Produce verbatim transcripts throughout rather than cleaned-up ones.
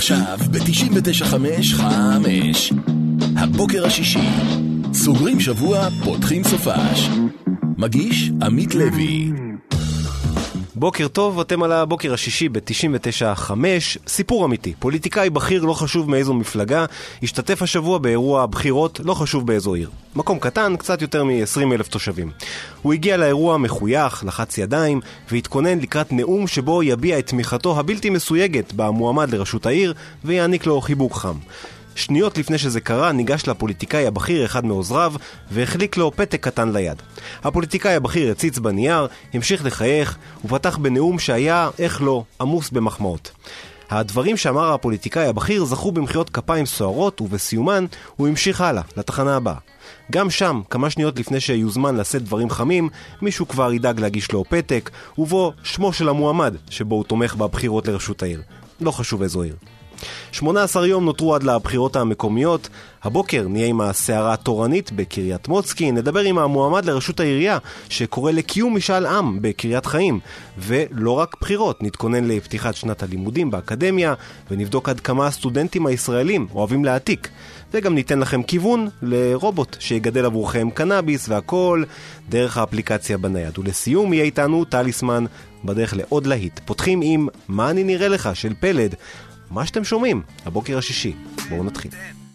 עכשיו ב-תשעים ותשע חמש חמש הבוקר השישי, סוגרים שבוע, פותחים סופש. מגיש עמית לוי. בוקר טוב, אתם על הבוקר השישי ב-תשעים ותשע חמש. סיפור אמיתי, פוליטיקאי בכיר, לא חשוב מאיזו מפלגה, השתתף השבוע באירוע בחירות, לא חשוב באיזו עיר. מקום קטן, קצת יותר מ-עשרים אלף תושבים. הוא הגיע לאירוע מחוייך, לחץ ידיים, והתכונן לקראת נאום שבו יביע את תמיכתו הבלתי מסויגת במועמד לראשות העיר, ויעניק לו חיבוק חם. שניות לפני שזה קרה, ניגש לפוליטיקאי הבכיר אחד מעוזריו והחליק לו פתק קטן ליד. הפוליטיקאי הבכיר הציץ בנייר, המשיך לחייך ופתח בנאום שהיה, איך לא, עמוס במחמאות. הדברים שאמר הפוליטיקאי הבכיר זכו במחיאות כפיים סוערות, ובסיומן הוא המשיך הלאה, לתחנה הבאה. גם שם, כמה שניות לפני שיוזמן לשאת דברים חמים, מישהו כבר ידאג להגיש לו פתק, ובו שמו של המועמד שבו הוא תומך בבחירות לרשות העיר. לא חשוב איזו עיר. שמונה עשר יום נותרו עד לבחירות המקומיות. הבוקר נהיה עם הסערה התורנית בקריית מוצקין, נדבר עם המועמד לראשות העירייה שקורא לקיום משאל עם בקריית חיים, ולא רק בחירות, נתכונן לפתיחת שנת הלימודים באקדמיה ונבדוק עד כמה הסטודנטים הישראלים אוהבים להעתיק, וגם ניתן לכם כיוון לרובוט שיגדל עבורכם קנאביס, והכל דרך האפליקציה בנייד. ולסיום יהיה איתנו טליסמן בדרך לעוד להיט. פותחים עם מה אני נראה לך של פלד, מה שאתם שומעים, הבוקר השישי. בואו נתחיל.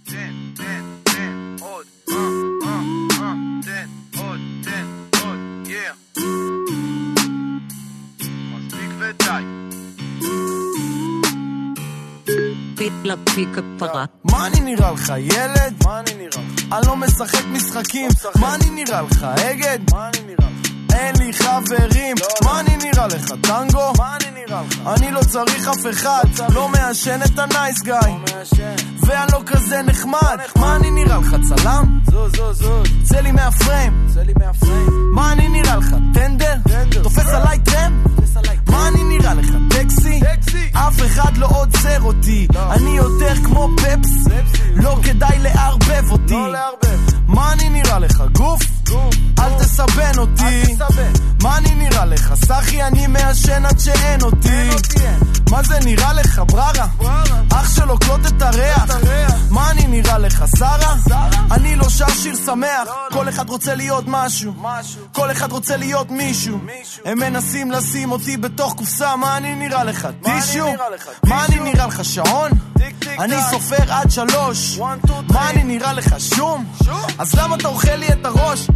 מה אני נראה לך, ילד? מה אני נראה לך? אני לא משחק משחקים. מה אני נראה לך, אגד? מה אני נראה לך? אין לי חברים. מה אני נראה לך, טנגו? מה אני נראה לך? אני לא צריך אף אחד, לא מעשן את הנייס גאי, ואני לא כזה נחמד. מה אני נראה לך, צלם? זו זו זו צא לי מהפריים. מה אני נראה לך, טנדר? תופס עליי טרם? מה אני נראה לך, טקסי? אף אחד לא עוצר אותי, אני יותר כמו פפס, לא כדאי לערבב אותי. מה אני נראה לך, גוף? אל תסבן אותי. מה אני נראה לך, סחי? אני מעשן עד שאין אותי. מה זה נראה לך, בררה? אח שלו קלוט את הריח. מה אני נראה לך, שרה? אני לא שר שיר שמח. כל אחד רוצה להיות משהו, כל אחד רוצה להיות מישהו. הם מנסים לשים אותי בתוך קופסה. מה אני נראה לך, טישו? מה אני נראה לך, שעון? אני סופר עד שלוש. מה אני נראה לך, שום? אז למה אתה אוכל לי את הראש?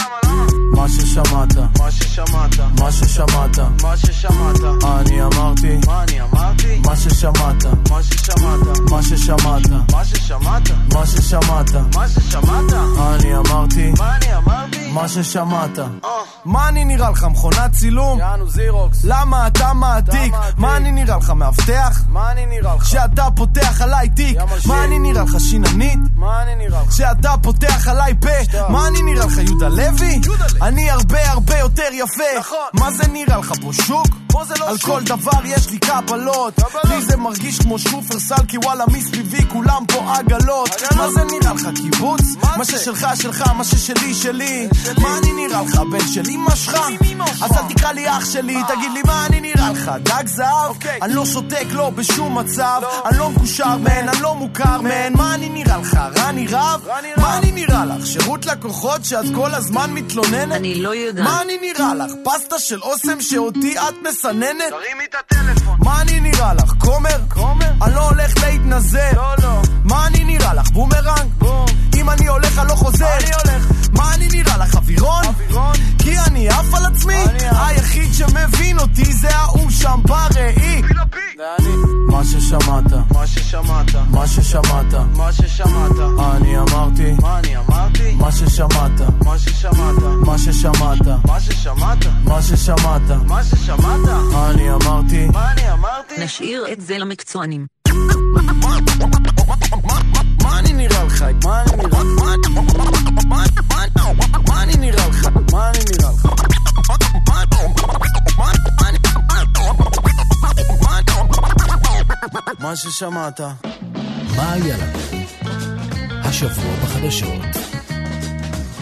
מה ששמעת, מה ששמעת, מה ששמעת, מה ששמעת, אני אמרתי, מה אני אמרתי, מה ששמעת, מה ששמעת, מה ששמעת, מה ששמעת, מה ששמעת, מה ששמעת, אני אמרתי, מה אני אמרתי, מה ששמעת. מה אני נראה לך, מכונת צילום? יאנו זירוקס. למה אתה מעתיק? מה אני נראה לך, מאבטח? מה אני נראה לך שאתה פותח עליי תיק? מה אני נראה לך, שיננית? מה אני נראה לך שאתה פותח עליי פה? מה אני נראה לך, יהודה לוי? אני הרבה הרבה יותר יפה. מה זה נראה לך, פה שוק? על כל דבר יש לי קבלות. לי זה מרגיש כמו שופרסל, כי וואלה מסביבי כולם פה עגלות. מה זה נראה לך, קיבוץ? מה ששלך שלך, מה ששלי שלי. מה אני נראה לך, בן שלי משך? אז אל תקרא לי אח שלי, תגיד לי מה אני נראה לך, דג זהב? אני לא שותק לא בשום מצב, אני לא מקושר מן, אני לא מוכר מן. מה אני נראה לך, רני רב? מה אני נראה לך, שירות לקוחות שאת כל הזמן מתלוננת? אני לא יודעת. מה אני נראה לך, פסטה של אוסם שאותי את מסננת? תרימי את הטלפון. מה אני נראה לך, קומר? אני לא הולך להתנזר. לא לא. מה אני נראה לך, בומרנג? בום. אם אני הולך אני לא חוזר. אני הולך. מה אני נראה לך, אווירון? אווירון. כי אני אף על עצמי. היחיד שמבין אותי זה ההוא שם בראי. מה ששמעת, מה ששמעת, מה ששמעת, מה ששמעת, אני אמרתי, מה אני אמרתי, מה ששמעת, מה ששמעת, מה ששמעת, מה ששמעת, מה ששמעת, מה ששמעת, אני אמרתי, מה אני אמרתי. נשאיר את זה למקצוענים. מה אני נראה לך, מה אני נראה, מה אני נראה לך, מה אני נראה לך, מה ששמעת. מה היה לנו השבוע בחדשות?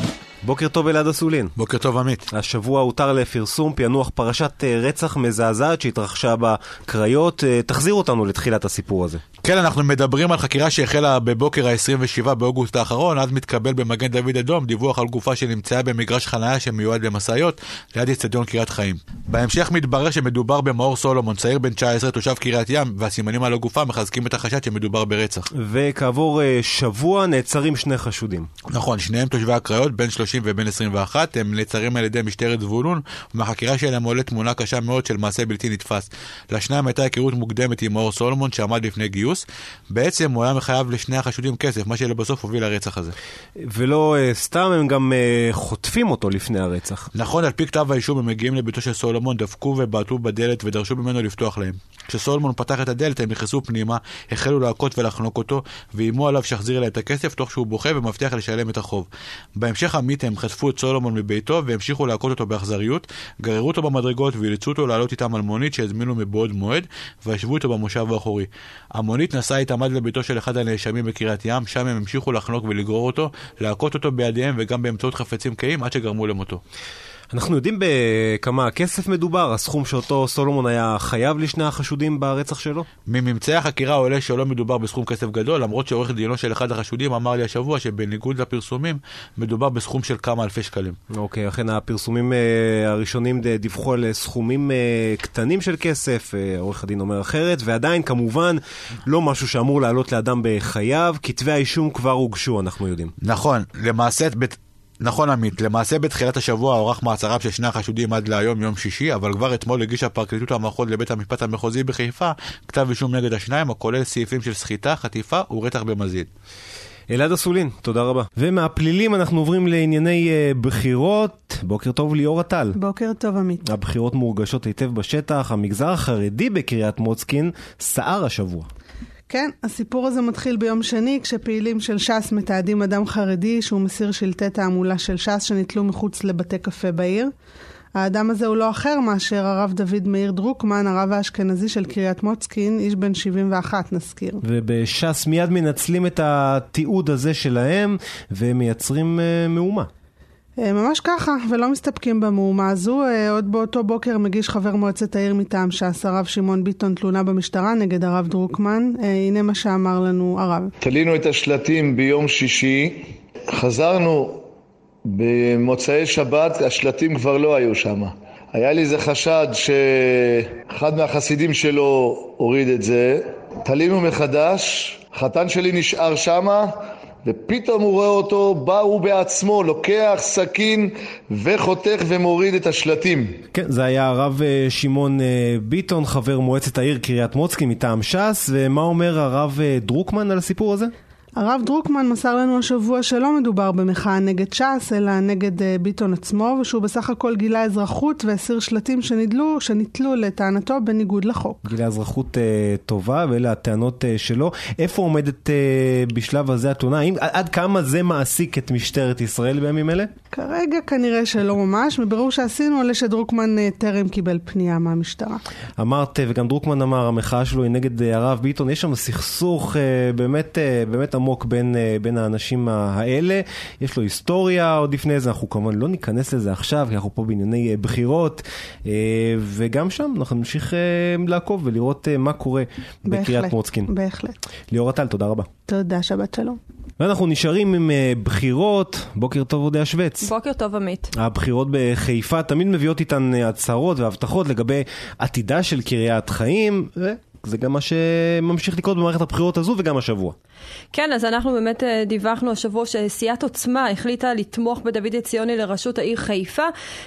בוקר טוב אלעד אסולין. בוקר טוב עמית. השבוע הותר לפרסום פענוח פרשת רצח מזעזעת שהתרחשה בקריות. תחזיר אותנו לתחילת הסיפור הזה. כן, אנחנו מדברים על חקירה שהחלה בבוקר ה-עשרים ושבעה באוגוסט האחרון. אז מתקבל במגן דוד אדום דיווח על גופה שנמצאה במגרש חניה שמיועד למשאיות ליד אצטדיון קריית חיים. בהמשך מתברר שמדובר במאור סולומון, צעיר בן תשע עשרה, תושב קריית ים, והסימנים על הגופה מחזקים את החשד שמדובר ברצח. וכעבור שבוע נעצרים שני חשודים. נכון, שניהם תושבי הקריות, בין שלושים ובין עשרים ואחת, הם נעצרים על ידי משטרת זבולון, ומהחקירה שלהם עולה תמונה קשה מאוד של מעשה בלתי נתפס. לשניים הייתה היכרות מוקדמת עם מאור סולומון שעמד לפני גיוס. בעצם הוא היה מחייב לשני החשודים כסף, מה שלבסוף הוביל לרצח הזה. ולא סתם, הם גם חוטפים אותו לפני הרצח. נכון, על פי כתב האישום הם מגיעים לביתו של סולומון, דפקו ובעטו בדלת ודרשו ממנו לפתוח להם. כשסולומון פתח את הדלת, הם נכנסו פנימה, החלו להכות ולחנוק אותו, ואימו עליו שחזיר לה את הכסף, תוך שהוא בוכה ומבטיח לשלם את החוב. בהמשך עמית הם חטפו את סולומון מביתו והמשיכו להכות אותו באכזריות, גררו אותו במדרגות ואילצו אותו לעלות איתם על מונית שהזמינו מבעוד מועד, וישבו איתו במושב האחורי. המונית נסעה איתם עד לביתו של אחד הנאשמים בקריית ים, שם הם המשיכו לחנוק ולגרור אותו, להכות אותו בידיהם וגם באמצעות חפצים קיים עד שגרמו למותו. אנחנו יודעים בכמה כסף מדובר, הסכום שאותו סולומון היה חייב לשני החשודים ברצח שלו? מממצאי החקירה עולה שלא מדובר בסכום כסף גדול, למרות שעורך דינו של אחד החשודים אמר לי השבוע שבניגוד לפרסומים מדובר בסכום של כמה אלפי שקלים. אוקיי, לכן הפרסומים הראשונים דיווחו על סכומים קטנים של כסף, עורך הדין אומר אחרת, ועדיין כמובן לא משהו שאמור לעלות לאדם בחייו, כתבי האישום כבר הוגשו, אנחנו יודעים. נכון, למעשה בית... נכון עמית, למעשה בתחילת השבוע עורך מעצרם של שני החשודים עד להיום יום שישי, אבל כבר אתמול הגישה פרקליטות המחוז לבית המשפט המחוזי בחיפה כתב אישום נגד השניים, הכולל סעיפים של סחיטה, חטיפה ורצח במזיד. אלעד אסולין, תודה רבה. ומהפלילים אנחנו עוברים לענייני uh, בחירות. בוקר טוב ליאור עטל. בוקר טוב עמית. הבחירות מורגשות היטב בשטח, המגזר החרדי בקריית מוצקין סער השבוע. כן, הסיפור הזה מתחיל ביום שני, כשפעילים של ש"ס מתעדים אדם חרדי שהוא מסיר שלטי תעמולה של ש"ס שנתלו מחוץ לבתי קפה בעיר. האדם הזה הוא לא אחר מאשר הרב דוד מאיר דרוקמן, הרב האשכנזי של קריית מוצקין, איש בן שבעים ואחת נזכיר. ובש"ס מיד מנצלים את התיעוד הזה שלהם ומייצרים uh, מהומה. ממש ככה, ולא מסתפקים במהומה הזו. עוד באותו בוקר מגיש חבר מועצת העיר מטעם ש"ס, הרב שמעון ביטון, תלונה במשטרה נגד הרב דרוקמן. הנה מה שאמר לנו הרב. תלינו את השלטים ביום שישי, חזרנו במוצאי שבת, השלטים כבר לא היו שם. היה לי איזה חשד שאחד מהחסידים שלו הוריד את זה. תלינו מחדש, חתן שלי נשאר שמה, ופתאום הוא רואה אותו, בא הוא בעצמו, לוקח סכין וחותך ומוריד את השלטים. כן, זה היה הרב שמעון ביטון, חבר מועצת העיר קריית מוצקין מטעם ש"ס, ומה אומר הרב דרוקמן על הסיפור הזה? הרב דרוקמן מסר לנו השבוע שלא מדובר במחאה נגד ש"ס, אלא נגד ביטון עצמו, ושהוא בסך הכל גילה אזרחות והסיר שלטים שנדלו, שניתלו לטענתו בניגוד לחוק. גילה אזרחות אה, טובה, ואלה הטענות אה, שלו. איפה עומדת אה, בשלב הזה התלונה? האם, עד כמה זה מעסיק את משטרת ישראל בימים אלה? כרגע כנראה שלא ממש. מבירור שעשינו עולה שדרוקמן אה, טרם קיבל פנייה מהמשטרה. אמרת, וגם דרוקמן אמר, המחאה שלו היא נגד אה, הרב ביטון. יש שם סכסוך אה, באמת, אה, באמת עמוק בין, בין האנשים האלה. יש לו היסטוריה עוד לפני זה, אנחנו כמובן לא ניכנס לזה עכשיו, כי אנחנו פה בענייני בחירות, וגם שם אנחנו נמשיך לעקוב ולראות מה קורה בקריית מוצקין. בהחלט. ליאור עטל, תודה רבה. תודה, שבת שלום. ואנחנו נשארים עם בחירות. בוקר טוב אודיה שווץ. בוקר טוב עמית. הבחירות בחיפה תמיד מביאות איתן הצהרות והבטחות לגבי עתידה של קריית חיים, וזה גם מה שממשיך לקרות במערכת הבחירות הזו וגם השבוע. כן, אז אנחנו באמת דיווחנו השבוע שסיעת עוצמה החליטה לתמוך בדוד ציוני לראשות העיר חיפה,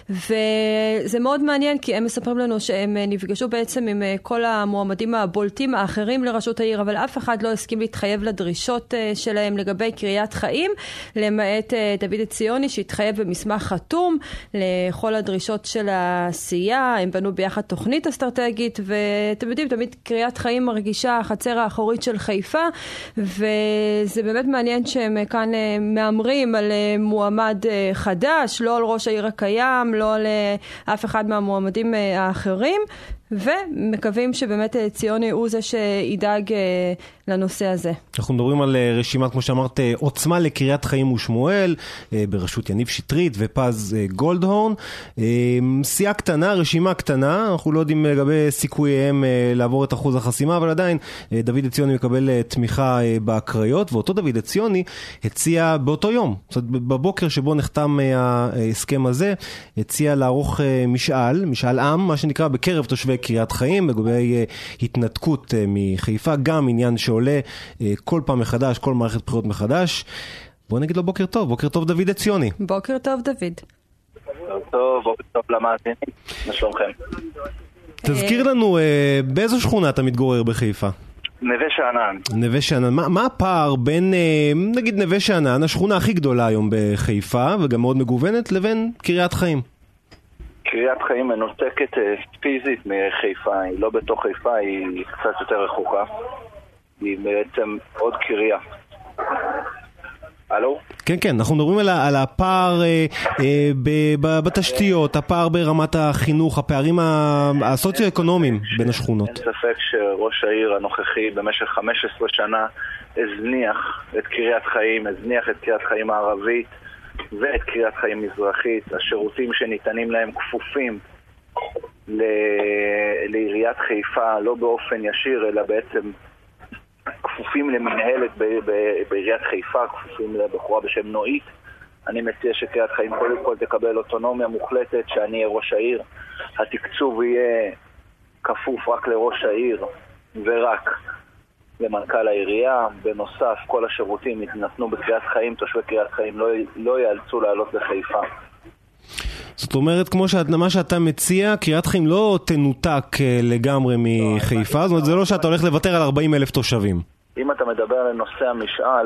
וזה מאוד מעניין כי הם מספרים לנו שהם נפגשו בעצם עם כל המועמדים הבולטים האחרים לראשות העיר, אבל אף אחד לא הסכים להתחייב לדרישות שלהם לגבי קריית חיים, למעט דוד ציוני שהתחייב במסמך חתום לכל הדרישות של העשייה. הם בנו ביחד תוכנית אסטרטגית, ואתם יודעים, תמיד קריית חיים מרגישה החצר האחורית של חיפה, וזה באמת מעניין שהם כאן מאמרים על מועמד חדש, לא על ראש העיר הקיים, לא על אף אחד מהמועמדים האחרים, ומקווים שבאמת ציוני הוא זה שידאג לנושא הזה. אנחנו מדברים על רשימת, כמו שאמרת, עוצמה לקריית חיים ושמואל, בראשות יניב שטרית ופז גולדהורן. סיעה קטנה, רשימה קטנה, אנחנו לא יודעים לגבי סיכוייהם לעבור את אחוז החסימה, אבל עדיין דוד עציוני מקבל תמיכה בקריות, ואותו דוד עציוני הציע באותו יום, זאת אומרת, בבוקר שבו נחתם ההסכם הזה, הציע לערוך משאל, משאל עם, מה שנקרא בקרב תושבי קריית חיים, לגבי התנתקות מחיפה, גם עניין שעולה כל פעם מחדש, כל מערכת בחירות מחדש. בואו נגיד לו בוקר טוב, בוקר טוב דוד עציוני. בוקר טוב דוד. בוקר טוב, בוקר טוב למאזינים, מה שלומכם? תזכיר לנו, באיזו שכונה אתה מתגורר בחיפה? נווה שאנן. נווה שאנן. מה, מה הפער בין, נגיד נווה שאנן, השכונה הכי גדולה היום בחיפה, וגם מאוד מגוונת, לבין קריית חיים? קריית חיים מנותקת פיזית מחיפה, היא לא בתוך חיפה, היא קצת יותר רחוקה. היא בעצם עוד קריה. הלו? כן, כן, אנחנו מדברים על, על הפער אה, אה, ב, ב, בתשתיות, הפער ברמת החינוך, הפערים הסוציו-אקונומיים בין השכונות. אין ספק שראש העיר הנוכחי במשך חמש עשרה שנה הזניח את קריית חיים, הזניח את קריית חיים הערבית ואת קריית חיים מזרחית. השירותים שניתנים להם כפופים ל... לעיריית חיפה, לא באופן ישיר, אלא בעצם כפופים למנהלת ב- ב- בעיריית חיפה, כפופים לבחורה בשם נועית. אני מציע שקריית חיים קודם כל תקבל אוטונומיה מוחלטת, שאני אהיה ראש העיר. התקצוב יהיה כפוף רק לראש העיר ורק למנכ"ל העירייה. בנוסף, כל השירותים יתנתנו בקריית חיים, תושבי קריית חיים לא, לא יאלצו לעלות לחיפה. זאת אומרת, כמו שאת, מה שאתה מציע, קריית חיים לא תנותק לגמרי מחיפה, זאת אומרת, זה לא שאתה הולך לוותר על ארבעים אלף תושבים. אם אתה מדבר על נושא המשאל,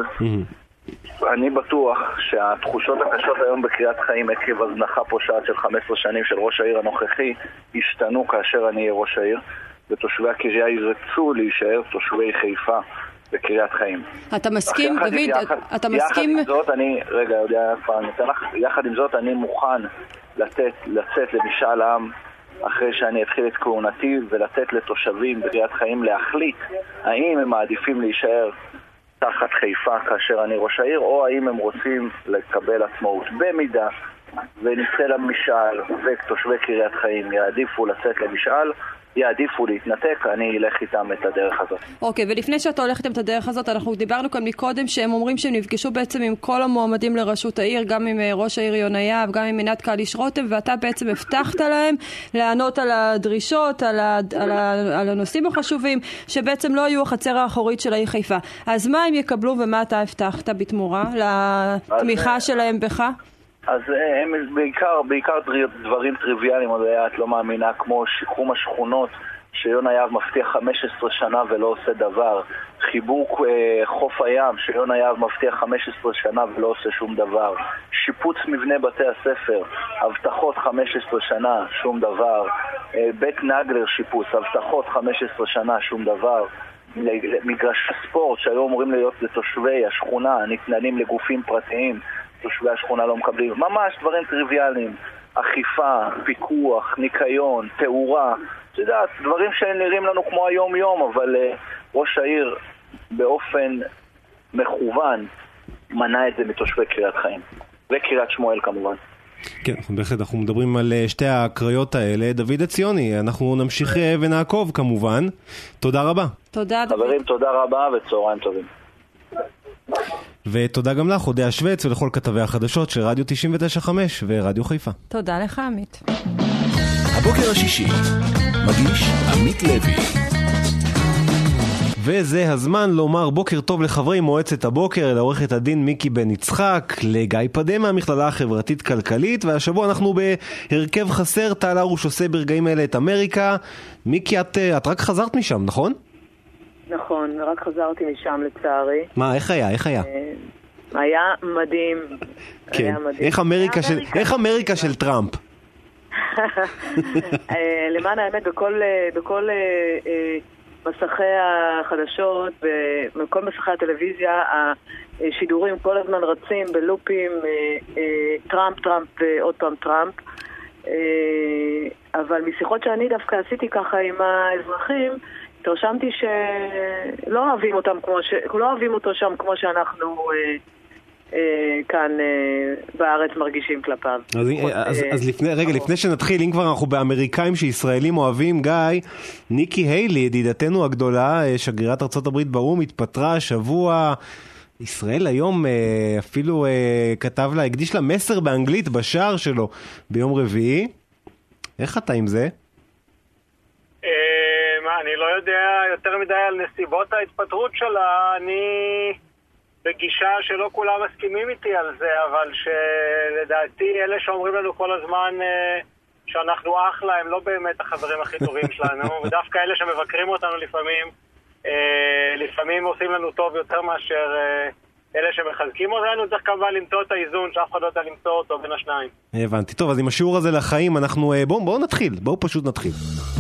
אני בטוח שהתחושות הקשות היום בקריית חיים עקב הזנחה פושעת של חמש עשרה שנים של ראש העיר הנוכחי השתנו כאשר אני אהיה ראש העיר, ותושבי הקריה ירצו להישאר תושבי חיפה בקריית חיים. אתה מסכים, דוד? אתה מסכים? יחד עם זאת, אני, רגע, יודע, יחד עם זאת, אני מוכן לתת, לצאת למשאל עם אחרי שאני אתחיל את כהונתי, ולתת לתושבים בקריית חיים להחליט האם הם מעדיפים להישאר תחת חיפה כאשר אני ראש העיר, או האם הם רוצים לקבל עצמאות. במידה ונצא למשאל ותושבי קריית חיים יעדיפו לצאת למשאל, יעדיפו להתנתק, אני אלך איתם את הדרך הזאת. אוקיי, ולפני שאתה הולך איתם את הדרך הזאת, אנחנו דיברנו כאן מקודם שהם אומרים שהם נפגשו בעצם עם כל המועמדים לראשות העיר, גם עם ראש העיר יונה יהב, גם עם עינת קליש רותם, ואתה בעצם הבטחת להם לענות על הדרישות, על, ה, על, ה, על הנושאים החשובים, שבעצם לא היו החצר האחורית של העיר חיפה. אז מה הם יקבלו ומה אתה הבטחת בתמורה לתמיכה אז... שלהם בך? אז הם בעיקר, בעיקר דברים טריוויאליים, עוד היה, את לא מאמינה, כמו שיקום השכונות שיונה יהב מבטיח חמש עשרה שנה ולא עושה דבר. חיבור אה, חוף הים שיונה יהב מבטיח חמש עשרה שנה ולא עושה שום דבר. שיפוץ מבנה בתי הספר, הבטחות חמש עשרה שנה, שום דבר. אה, בית נגלר שיפוץ, הבטחות חמש עשרה שנה, שום דבר. מגרש ספורט שהיו אמורים להיות לתושבי השכונה, נתננים לגופים פרטיים, תושבי השכונה לא מקבלים. ממש דברים טריוויאליים. אכיפה, פיקוח, ניקיון, תאורה. אתה יודע, דברים שנראים לנו כמו היום יום, אבל uh, ראש העיר באופן מכוון מנע את זה מתושבי קריית חיים. וקריית שמואל כמובן. כן, בהחלט, אנחנו מדברים על שתי הקריות האלה. דוד עציוני, אנחנו נמשיך ונעקוב כמובן. תודה רבה. תודה דוד. חברים, תודה רבה וצהריים טובים. ותודה גם לך, הודיה שווץ, ולכל כתבי החדשות של רדיו תשעים ותשע חמש ורדיו חיפה. תודה לך, עמית. הבוקר השישי, מגיש עמית לוי. וזה הזמן לומר בוקר טוב לחברי מועצת הבוקר, לעורכת הדין מיקי בן יצחק, לגיא פדה מהמכללה החברתית כלכלית, והשבוע אנחנו בהרכב חסר, טל הרוש עושה ברגעים האלה את אמריקה. מיקי, את, את רק חזרת משם, נכון? נכון, רק חזרתי משם לצערי. מה, איך היה? איך היה? היה מדהים. כן. היה מדהים. איך אמריקה של, איך אמריקה של טראמפ? למען האמת, בכל, בכל מסכי החדשות, בכל מסכי הטלוויזיה, השידורים כל הזמן רצים בלופים, טראמפ, טראמפ ועוד פעם טראמפ. אבל משיחות שאני דווקא עשיתי ככה עם האזרחים, התרשמתי שלא אוהבים אותם כמו ש... לא אוהבים אותו שם כמו שאנחנו אה, אה, כאן אה, בארץ מרגישים כלפיו. אז, אז, אז לפני, רגע, לפני שנתחיל, אם כבר אנחנו באמריקאים שישראלים אוהבים, גיא, ניקי היילי, ידידתנו הגדולה, שגרירת ארצות הברית באו"ם, התפטרה השבוע. ישראל היום אפילו כתב לה, הקדיש לה מסר באנגלית בשער שלו ביום רביעי. איך אתה עם זה? אני לא יודע יותר מדי על נסיבות ההתפטרות שלה. אני בגישה שלא כולם מסכימים איתי על זה, אבל שלדעתי אלה שאומרים לנו כל הזמן שאנחנו אחלה הם לא באמת החברים הכי טובים שלנו, ודווקא אלה שמבקרים אותנו לפעמים לפעמים עושים לנו טוב יותר מאשר אלה שמחזקים אותנו. צריך כמובן למצוא את האיזון שאף אחד לא יודע למצוא אותו בין השניים. הבנתי. טוב, אז עם השיעור הזה לחיים אנחנו בואו בואו נתחיל, בואו פשוט נתחיל.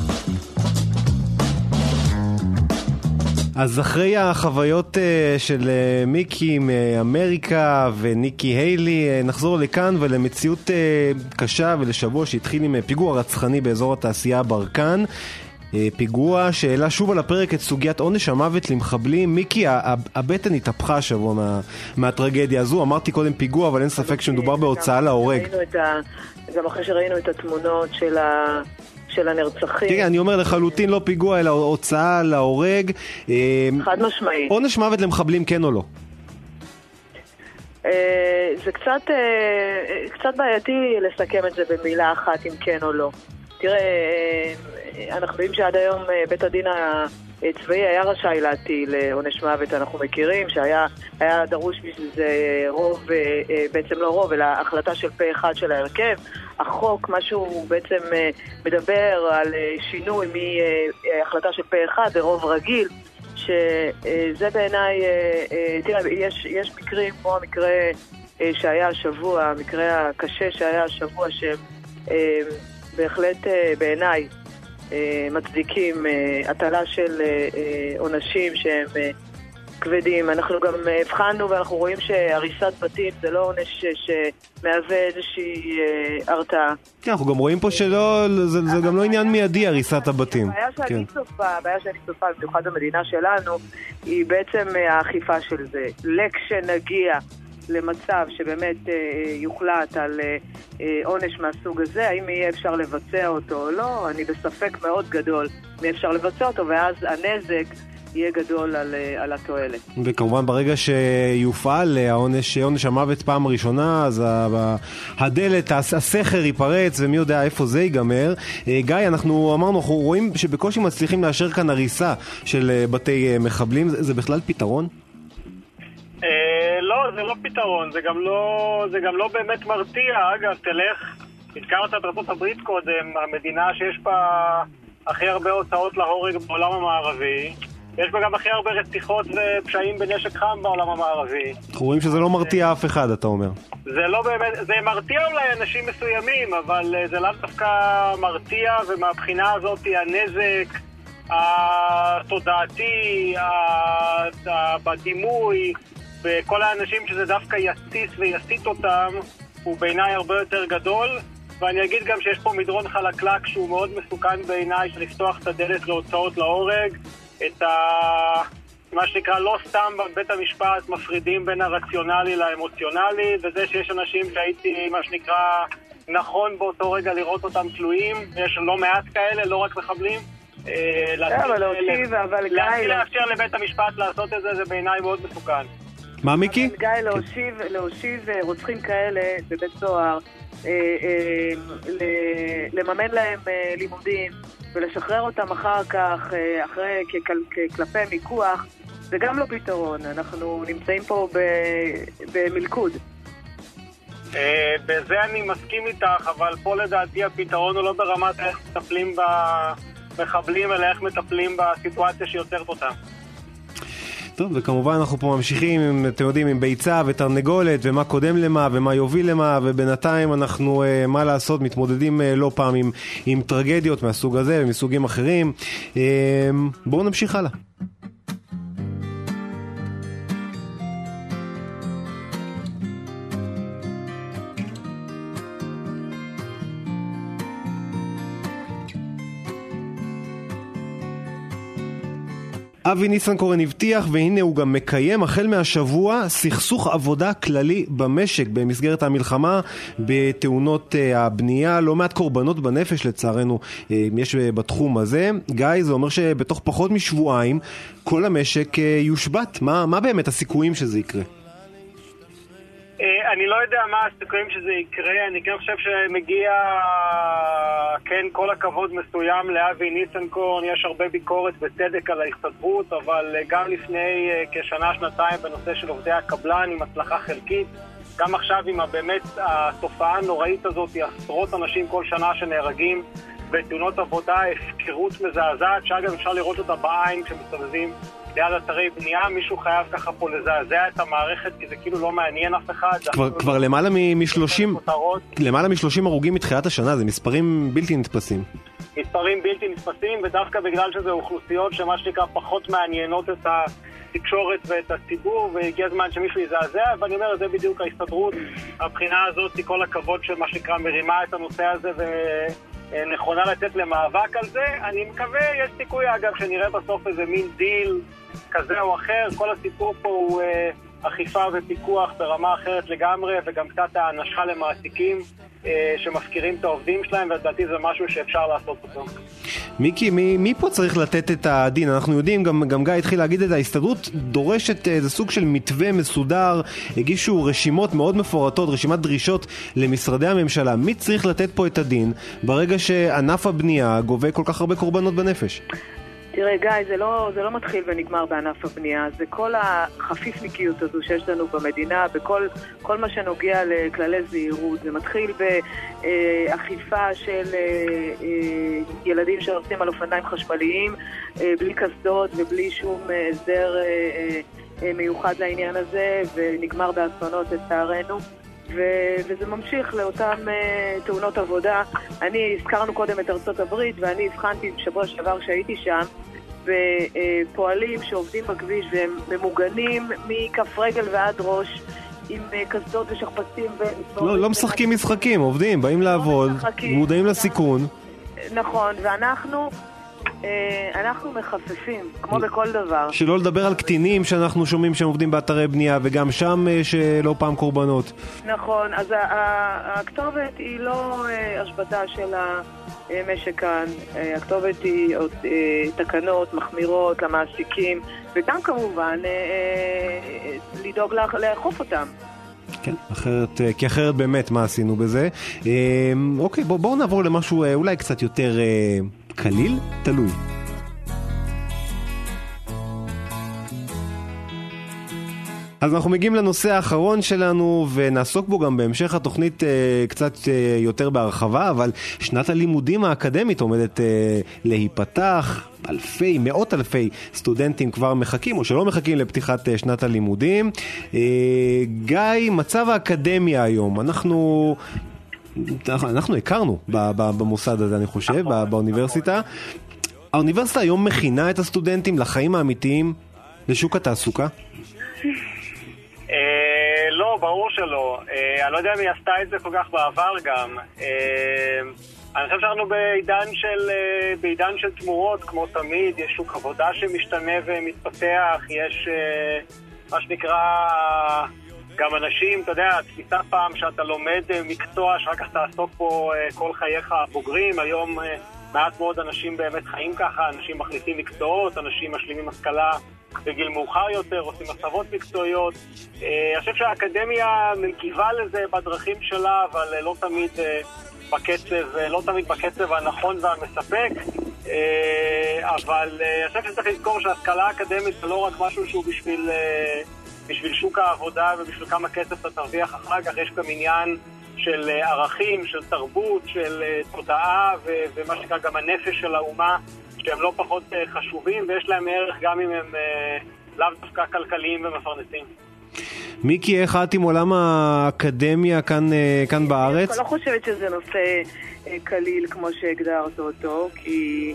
אז אחרי החוויות של מיקי מאמריקה וניקי היילי, נחזור לכאן ולמציאות קשה ולשבוע שהתחיל עם פיגוע רצחני באזור התעשייה ברקן. פיגוע שאלה שוב על הפרק את סוגיית עונש המוות למחבלים. מיקי, הבטן התהפכה השבוע מה, מהטרגדיה הזו. אמרתי קודם פיגוע, אבל אין ספק שמדובר בהוצאה להורג. גם אחרי שראינו את התמונות של ה... של הנרצחים. תראה, אני אומר לחלוטין לא פיגוע, אלא הוצאה להורג. חד משמעית. עונש מוות למחבלים, כן או לא? זה קצת, קצת בעייתי לסכם את זה במילה אחת, אם כן או לא. תראה, אנחנו יודעים שעד היום בית הדין הצבאי היה רשאי להטיל עונש מוות, אנחנו מכירים שהיה היה דרוש בשביל זה רוב, בעצם לא רוב, אלא החלטה של פה אחד של ההרכב. החוק, משהו בעצם מדבר על שינוי מהחלטה של פה אחד לרוב רגיל, שזה בעיניי, תראה, יש, יש מקרים כמו המקרה שהיה השבוע, המקרה הקשה שהיה השבוע, שהם בהחלט בעיניי מצדיקים הטלה של עונשים שהם כבדים. אנחנו גם הבחנו ואנחנו רואים שהריסת בתים זה לא עונש שמהווה איזושהי הרתעה. כן, אנחנו גם רואים פה שלא, זה, זה גם לא עניין מיידי הריסת הבתים. הבעיה שאני צופה, הבעיה שאני צופה במיוחד במדינה שלנו היא בעצם האכיפה של זה. לכשנגיע למצב שבאמת אה, יוחלט על אה, אה, עונש מהסוג הזה, האם יהיה אפשר לבצע אותו או לא, אני בספק מאוד גדול מי אפשר לבצע אותו, ואז הנזק יהיה גדול על, אה, על התועלת. וכמובן ברגע שיופעל העונש, עונש המוות פעם הראשונה, אז הדלת, הסכר ייפרץ, ומי יודע איפה זה ייגמר. אה, גיא, אנחנו אמרנו, אנחנו רואים שבקושי מצליחים לאשר כאן הריסה של אה, בתי אה, מחבלים, זה, זה בכלל פתרון? לא, זה לא פתרון, זה גם לא, זה גם לא באמת מרתיע. אגב, תלך, הזכרת את ארצות הברית קודם, המדינה שיש בה הכי הרבה הוצאות להורג בעולם המערבי, יש בה גם הכי הרבה רציחות ופשעים בנשק חם בעולם המערבי. אנחנו רואים שזה לא מרתיע אף אחד, אתה אומר. זה לא באמת, זה מרתיע אולי אנשים מסוימים, אבל זה לא דווקא מרתיע, ומהבחינה הזאת הנזק התודעתי, בדימוי, וכל האנשים שזה דווקא יסיס ויסית אותם, הוא בעיניי הרבה יותר גדול. ואני אגיד גם שיש פה מדרון חלקלק שהוא מאוד מסוכן בעיניי, של לפתוח את הדלת להוצאות להורג, את ה... מה שנקרא, לא סתם בבית המשפט מפרידים בין הרציונלי לאמוציונלי, וזה שיש אנשים שהייתי, מה שנקרא, נכון באותו רגע לראות אותם תלויים, יש לא מעט כאלה, לא רק מחבלים. אבל להושיב, אבל גיא... לאפשר לבית המשפט לעשות את זה, זה בעיניי מאוד מסוכן. מה מיקי? גיא, להושיב, להושיב רוצחים כאלה בבית סוהר, לממן להם לימודים ולשחרר אותם אחר כך, אחרי כקלפי מיקוח, זה גם לא פתרון. אנחנו נמצאים פה במלכוד. בזה אני מסכים איתך, אבל פה לדעתי הפתרון הוא לא ברמת איך מטפלים במחבלים, אלא איך מטפלים בסיטואציה שיוצרת אותם. טוב, וכמובן אנחנו פה ממשיכים, אתם יודעים, עם ביצה ותרנגולת, ומה קודם למה, ומה יוביל למה, ובינתיים אנחנו, מה לעשות, מתמודדים לא פעם עם, עם טרגדיות מהסוג הזה ומסוגים אחרים. בואו נמשיך הלאה. אבי ניסנקורן הבטיח, והנה הוא גם מקיים החל מהשבוע סכסוך עבודה כללי במשק במסגרת המלחמה בתאונות הבנייה. לא מעט קורבנות בנפש לצערנו יש בתחום הזה. גיא, זה אומר שבתוך פחות משבועיים כל המשק יושבת. מה, מה באמת הסיכויים שזה יקרה? אני לא יודע מה הסיכויים שזה יקרה. אני כן חושב שמגיע, כן, כל הכבוד מסוים לאבי ניסנקורן. יש הרבה ביקורת בצדק על ההסתדרות, אבל גם לפני כשנה, שנתיים בנושא של עובדי הקבלן עם הצלחה חלקית, גם עכשיו עם באמת התופעה הנוראית הזאת, עשרות אנשים כל שנה שנהרגים בתאונות עבודה, הפקרות מזעזעת, שאגב אפשר לראות אותה בעין כשמסתובבים ליד אתרי בנייה. מישהו חייב ככה פה לזעזע את המערכת, כי זה כאילו לא מעניין אף אחד. כבר, כבר למעלה מ-שלושים, למעלה מ-שלושים הרוגים מתחילת השנה, זה מספרים בלתי נתפסים. מספרים בלתי נתפסים, ודווקא בגלל שזה אוכלוסיות שמה שנקרא פחות מעניינות את התקשורת ואת הציבור, והגיע הזמן שמישהו יזעזע, ואני אומר, זה בדיוק ההסתדרות. הבחינה הזאת, כל הכבוד שמה שנקרא מרימה את הנושא הזה ו... נכונה לצאת למאבק על זה. אני מקווה, יש סיכוי אגב שנראה בסוף איזה מין דיל כזה או אחר. כל הסיפור פה הוא אה, אכיפה ופיקוח ברמה אחרת לגמרי, וגם קצת האנשה למעסיקים אה, שמפקירים את העובדים שלהם, ולדעתי זה משהו שאפשר לעשות אותו. מיקי, מי, מי פה צריך לתת את הדין? אנחנו יודעים, גם, גם גיא התחיל להגיד את ההסתדרות דורשת איזה סוג של מתווה מסודר, הגישו רשימות מאוד מפורטות, רשימת דרישות למשרדי הממשלה. מי צריך לתת פה את הדין ברגע שענף הבנייה גובה כל כך הרבה קורבנות בנפש? תראה גיא, זה לא, זה לא מתחיל ונגמר בענף הבנייה, זה כל החפיפניקיות הזו שיש לנו במדינה, בכל כל מה שנוגע לכללי זהירות. זה מתחיל באכיפה של ילדים שנוסעים על אופניים חשמליים, בלי קסדות ובלי שום הסדר מיוחד לעניין הזה, ונגמר באסונות לצערנו. ו- וזה ממשיך לאותן uh, תאונות עבודה. אני הזכרנו קודם את ארצות הברית, ואני הבחנתי בשבוע שעבר שהייתי שם בפועלים שעובדים בכביש והם ממוגנים מכף רגל ועד ראש עם uh, קסדות ושכפצים ו... לא, לא משחקים משחקים, עובדים, באים לעבוד, מודעים לסיכון. נכון, ואנחנו אנחנו מחפפים, כמו בכל דבר. שלא לדבר על קטינים שאנחנו שומעים שהם עובדים באתרי בנייה, וגם שם שלא פעם קורבנות. נכון, אז הכתובת היא לא השבתה של המשק כאן, הכתובת היא תקנות מחמירות למעסיקים, וגם כמובן לדאוג לאכוף אותם. כן, אחרת, כי אחרת באמת מה עשינו בזה. אוקיי, בואו בוא נעבור למשהו אולי קצת יותר קליל, תלוי. אז אנחנו מגיעים לנושא האחרון שלנו, ונעסוק בו גם בהמשך התוכנית אה, קצת אה, יותר בהרחבה, אבל שנת הלימודים האקדמית עומדת אה, להיפתח. אלפי, מאות אלפי סטודנטים כבר מחכים או שלא מחכים לפתיחת אה, שנת הלימודים. אה, גיא, מצב האקדמיה היום, אנחנו... אנחנו הכרנו במוסד הזה, אני חושב, באוניברסיטה. האוניברסיטה היום מכינה את הסטודנטים לחיים האמיתיים, לשוק התעסוקה? לא, ברור שלא. אני לא יודע מי עשתה את זה כל כך בעבר גם. אני חושב שאנחנו בעידן של, בעידן של תמורות, כמו תמיד. יש שוק עבודה שמשתנה ומתפתח, יש מה שנקרא... גם אנשים, אתה יודע, תפיסה פעם שאתה לומד מקצוע, שאחר כך תעסוק פה כל חייך הבוגרים. היום מעט מאוד אנשים באמת חיים ככה, אנשים מחליטים מקצועות, אנשים משלימים השכלה בגיל מאוחר יותר, עושים הסבות מקצועיות. אני חושב שהאקדמיה מגיבה לזה בדרכים שלה, אבל לא תמיד בקצב, לא תמיד בקצב הנכון והמספק. אבל אני חושב שצריך לזכור שההשכלה האקדמית זה לא רק משהו שהוא בשביל... בשביל שוק העבודה ובשביל כמה כסף אתה תרוויח אחר כך. יש גם עניין של ערכים, של תרבות, של תודעה ו- ומה שקרה גם הנפש של האומה, שהם לא פחות חשובים ויש להם ערך גם אם הם לאו דווקא כלכליים ומפרנסים. מיקי, איך את עם עולם האקדמיה כאן, כאן בארץ? אני לא חושבת שזה נושא קליל כמו שהגדרת אותו, כי...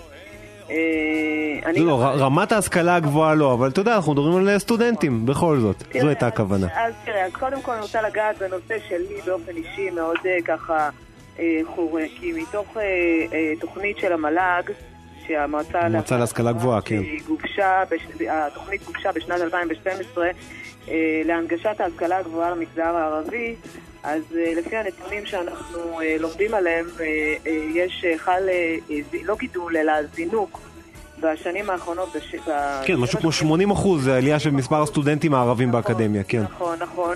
לא, רמת ההשכלה הגבוהה לא, אבל אתה יודע, אנחנו מדברים על סטודנטים בכל זאת, זו הייתה הכוונה. אז תראה, קודם כל אני רוצה לגעת בנושא שלי באופן אישי מאוד ככה חורה, כי מתוך תוכנית של המל"ג, שהיא המועצה להשכלה גבוהה, כן. גובשה, התוכנית גובשה בשנת אלפיים ושתים עשרה להנגשת ההשכלה הגבוהה למגזר הערבי. אז לפי הנתונים שאנחנו לומדים עליהם, יש חל לא גידול אלא זינוק בשנים האחרונות. כן, משהו כמו שמונים אחוז זה עלייה של מספר הסטודנטים הערבים באקדמיה, כן. נכון, נכון.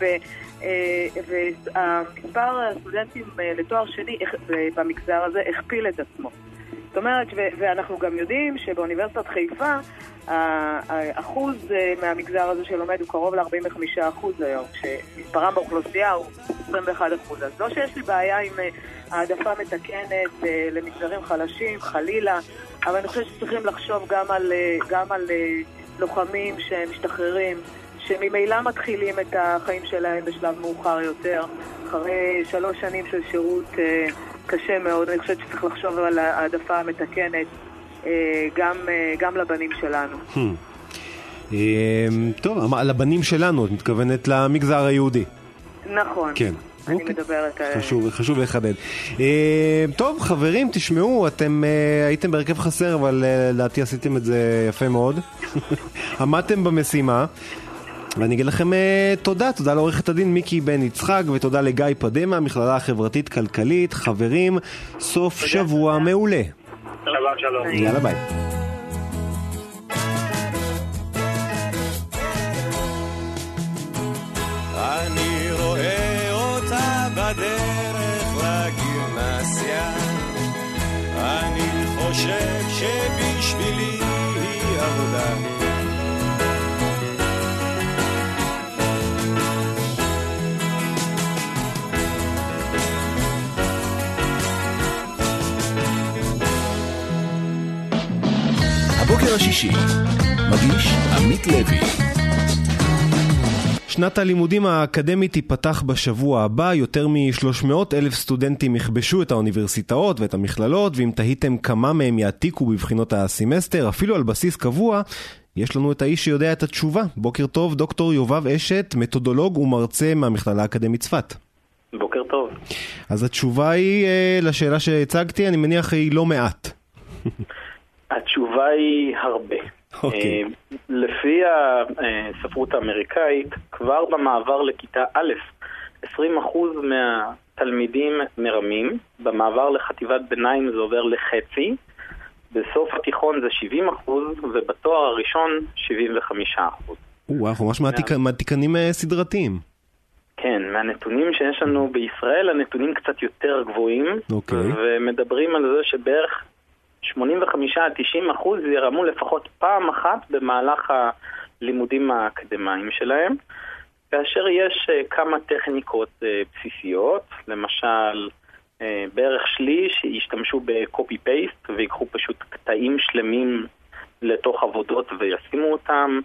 ומספר הסטודנטים לתואר שני במגזר הזה הכפיל את עצמו. זאת אומרת, ואנחנו גם יודעים שבאוניברסיטת חיפה האחוז מהמגזר הזה שלומד הוא קרוב ל-ארבעים וחמישה אחוז היום, כשמספרם באוכלוסייה הוא עשרים ואחד אחוז. אז לא שיש לי בעיה עם העדפה מתקנת למגזרים חלשים, חלילה, אבל אני חושבת שצריכים לחשוב גם על, גם על לוחמים שמשתחררים, שממילא מתחילים את החיים שלהם בשלב מאוחר יותר, אחרי שלוש שנים של שירות קשה מאוד. אני חושבת שצריך לחשוב על העדפה המתקנת גם, גם לבנים שלנו. טוב, לבנים שלנו, את מתכוונת למגזר היהודי. נכון. כן. אני מדברת... חשוב, חשוב לחדד. טוב, חברים, תשמעו, אתם הייתם בהרכב חסר, אבל לדעתי עשיתם את זה יפה מאוד. עמדתם במשימה. ואני אגיד לכם תודה, תודה לעורכת הדין מיקי בן יצחק, ותודה לגיא פדה מהמכללה החברתית כלכלית. חברים, סוף שבוע מעולה. שלום, שלום. יאללה ביי. אני רואה אותה בדרך לגימנסיה, אני חושב שבשבילי היא עבודה. הבוקר השישי, מגיש עמית לוי. שנת הלימודים האקדמית תיפתח בשבוע הבא. יותר מ-שלוש מאות אלף סטודנטים יכבשו את האוניברסיטאות ואת המכללות, ואם תהיתם כמה מהם יעתיקו בבחינות הסמסטר, אפילו על בסיס קבוע, יש לנו את האיש שיודע את התשובה. בוקר טוב, דוקטור יובב אשת, מתודולוג ומרצה מהמכללה האקדמית צפת. בוקר טוב. אז התשובה היא, לשאלה שהצגתי, אני מניח היא לא מעט. התשובה היא הרבה. Okay. לפי הספרות האמריקאית, כבר במעבר לכיתה א', עשרים אחוז מהתלמידים מרמים, במעבר לחטיבת ביניים זה עובר לחצי, בסוף התיכון זה שבעים אחוז, ובתואר הראשון שבעים וחמישה אחוז. וואו, ממש מעתיקנים סדרתיים. כן, מהנתונים שיש לנו בישראל, הנתונים קצת יותר גבוהים, okay. ומדברים על זה שבערך שמונים וחמישה עד תשעים אחוז ירמו לפחות פעם אחת במהלך הלימודים האקדמיים שלהם, כאשר יש כמה טכניקות בסיסיות, למשל בערך שליש ישתמשו בקופי פייסט ויקחו פשוט קטעים שלמים לתוך עבודות וישימו אותם.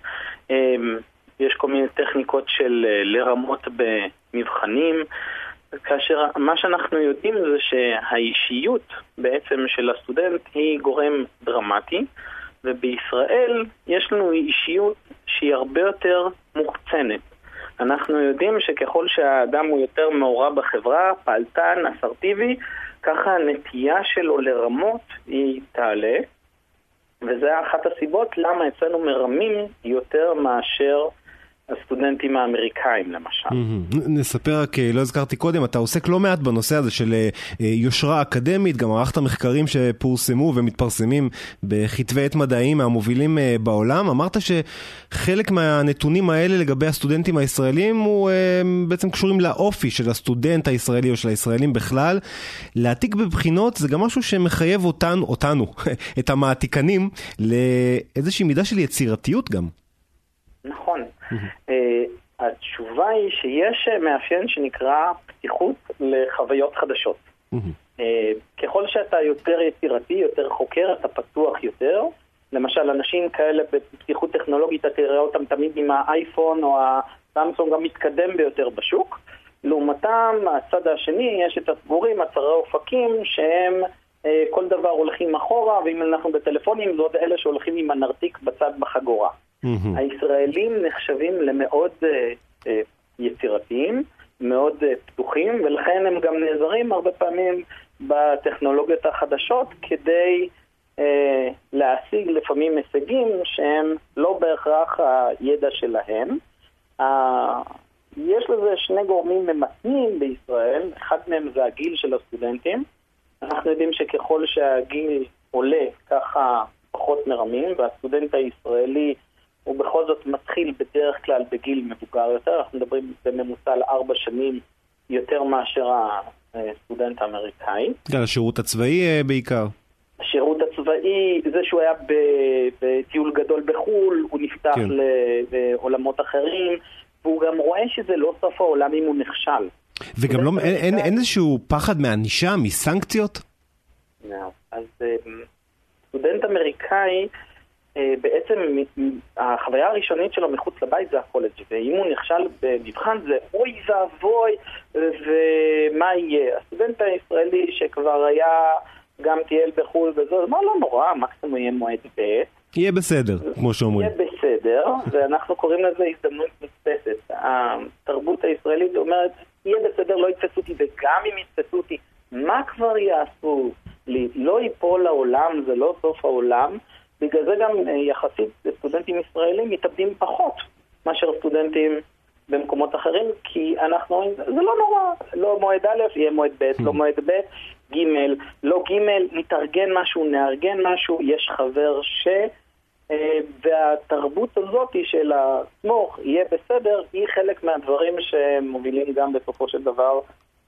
יש כל מיני טכניקות של לרמות במבחנים, כאשר מה שאנחנו יודעים זה שהאישיות בעצם של הסטודנט היא גורם דרמטי, ובישראל יש לנו אישיות שהיא הרבה יותר מוחצנת. אנחנו יודעים שככל שהאדם הוא יותר מעורב בחברה, פעלתן, אסרטיבי, ככה הנטייה שלו לרמות היא תעלה, וזה אחת הסיבות למה אצלנו מרמים יותר מאשר הסטודנטים האמריקאים למשל. נספר רק, לא הזכרתי קודם, אתה עוסק לא מעט בנושא הזה של יושרה אקדמית, גם ערכת מחקרים שפורסמו ומתפרסמים בכתבי עת מדעיים מהמובילים בעולם. אמרת שחלק מהנתונים האלה לגבי הסטודנטים הישראלים הוא בעצם קשורים לאופי של הסטודנט הישראלי או של הישראלים בכלל. להעתיק בבחינות זה גם משהו שמחייב אותנו, אותנו, את המעתיקנים, לאיזושהי מידה של יצירתיות גם. נכון. התשובה היא שיש מאפיין שנקרא פתיחות לחוויות חדשות. ככל שאתה יותר יצירתי, יותר חוקר, אתה פתוח יותר. למשל, אנשים כאלה בפתיחות טכנולוגית, אתה תראה אותם תמיד עם האייפון או הסמסונג המתקדם ביותר בשוק. לעומתם, הצד השני, יש את הסגורים, הצרי אופקים, שהם כל דבר הולכים אחורה, ואם אנחנו בטלפונים, זה עוד אלה שהולכים עם הנרתיק בצד בחגורה. Mm-hmm. הישראלים נחשבים למאוד uh, uh, יצירתיים, מאוד uh, פתוחים, ולכן הם גם נעזרים הרבה פעמים בטכנולוגיות החדשות כדי אה, להשיג לפעמים הישגים שהם לא בהכרח הידע שלהם. אה, יש לזה שני גורמים ממתנים בישראל, אחד מהם זה הגיל של הסטודנטים. אנחנו יודעים שככל שהגיל עולה ככה פחות מרמים, והסטודנט הישראלי הוא בכל זאת מתחיל בדרך כלל בגיל מבוגר יותר, אנחנו מדברים בממוצע על ארבע שנים יותר מאשר הסטודנט האמריקאי. גם השירות הצבאי בעיקר. השירות הצבאי, זה שהוא היה בטיול גדול בחול, הוא נפתח כן. לעולמות אחרים, והוא גם רואה שזה לא סוף העולם אם הוא נכשל. וגם לא, אין, אין, אין איזשהו פחד מהענישה, מסנקציות? אז סטודנט אמריקאי, בעצם החוויה הראשונית שלו מחוץ לבית זה הקולג', ואם הוא נכשל במבחן זה אוי ואבוי, ומה יהיה? הסטודנט הישראלי שכבר היה גם טייל בחול וזו, מה לא נורא, מקסימום יהיה מועד ב' יהיה בסדר, כמו שאומרים. יהיה בסדר, ואנחנו קוראים לזה הזדמנות נתפסת. התרבות הישראלית אומרת, יהיה בסדר, לא יתפסו אותי, וגם אם יתפסו אותי, מה כבר יעשו לי? לא ייפול לעולם, זה לא סוף העולם. בגלל זה גם יחסית סטודנטים ישראלים מתאבדים פחות מאשר סטודנטים במקומות אחרים, כי אנחנו, זה לא נורא, לא מועד א', יהיה מועד ב', לא מועד ב', ג', לא ג', נתארגן משהו, נארגן משהו, יש חבר ש... והתרבות הזאת של הסמוך יהיה בסדר, היא חלק מהדברים שמובילים גם בסופו של דבר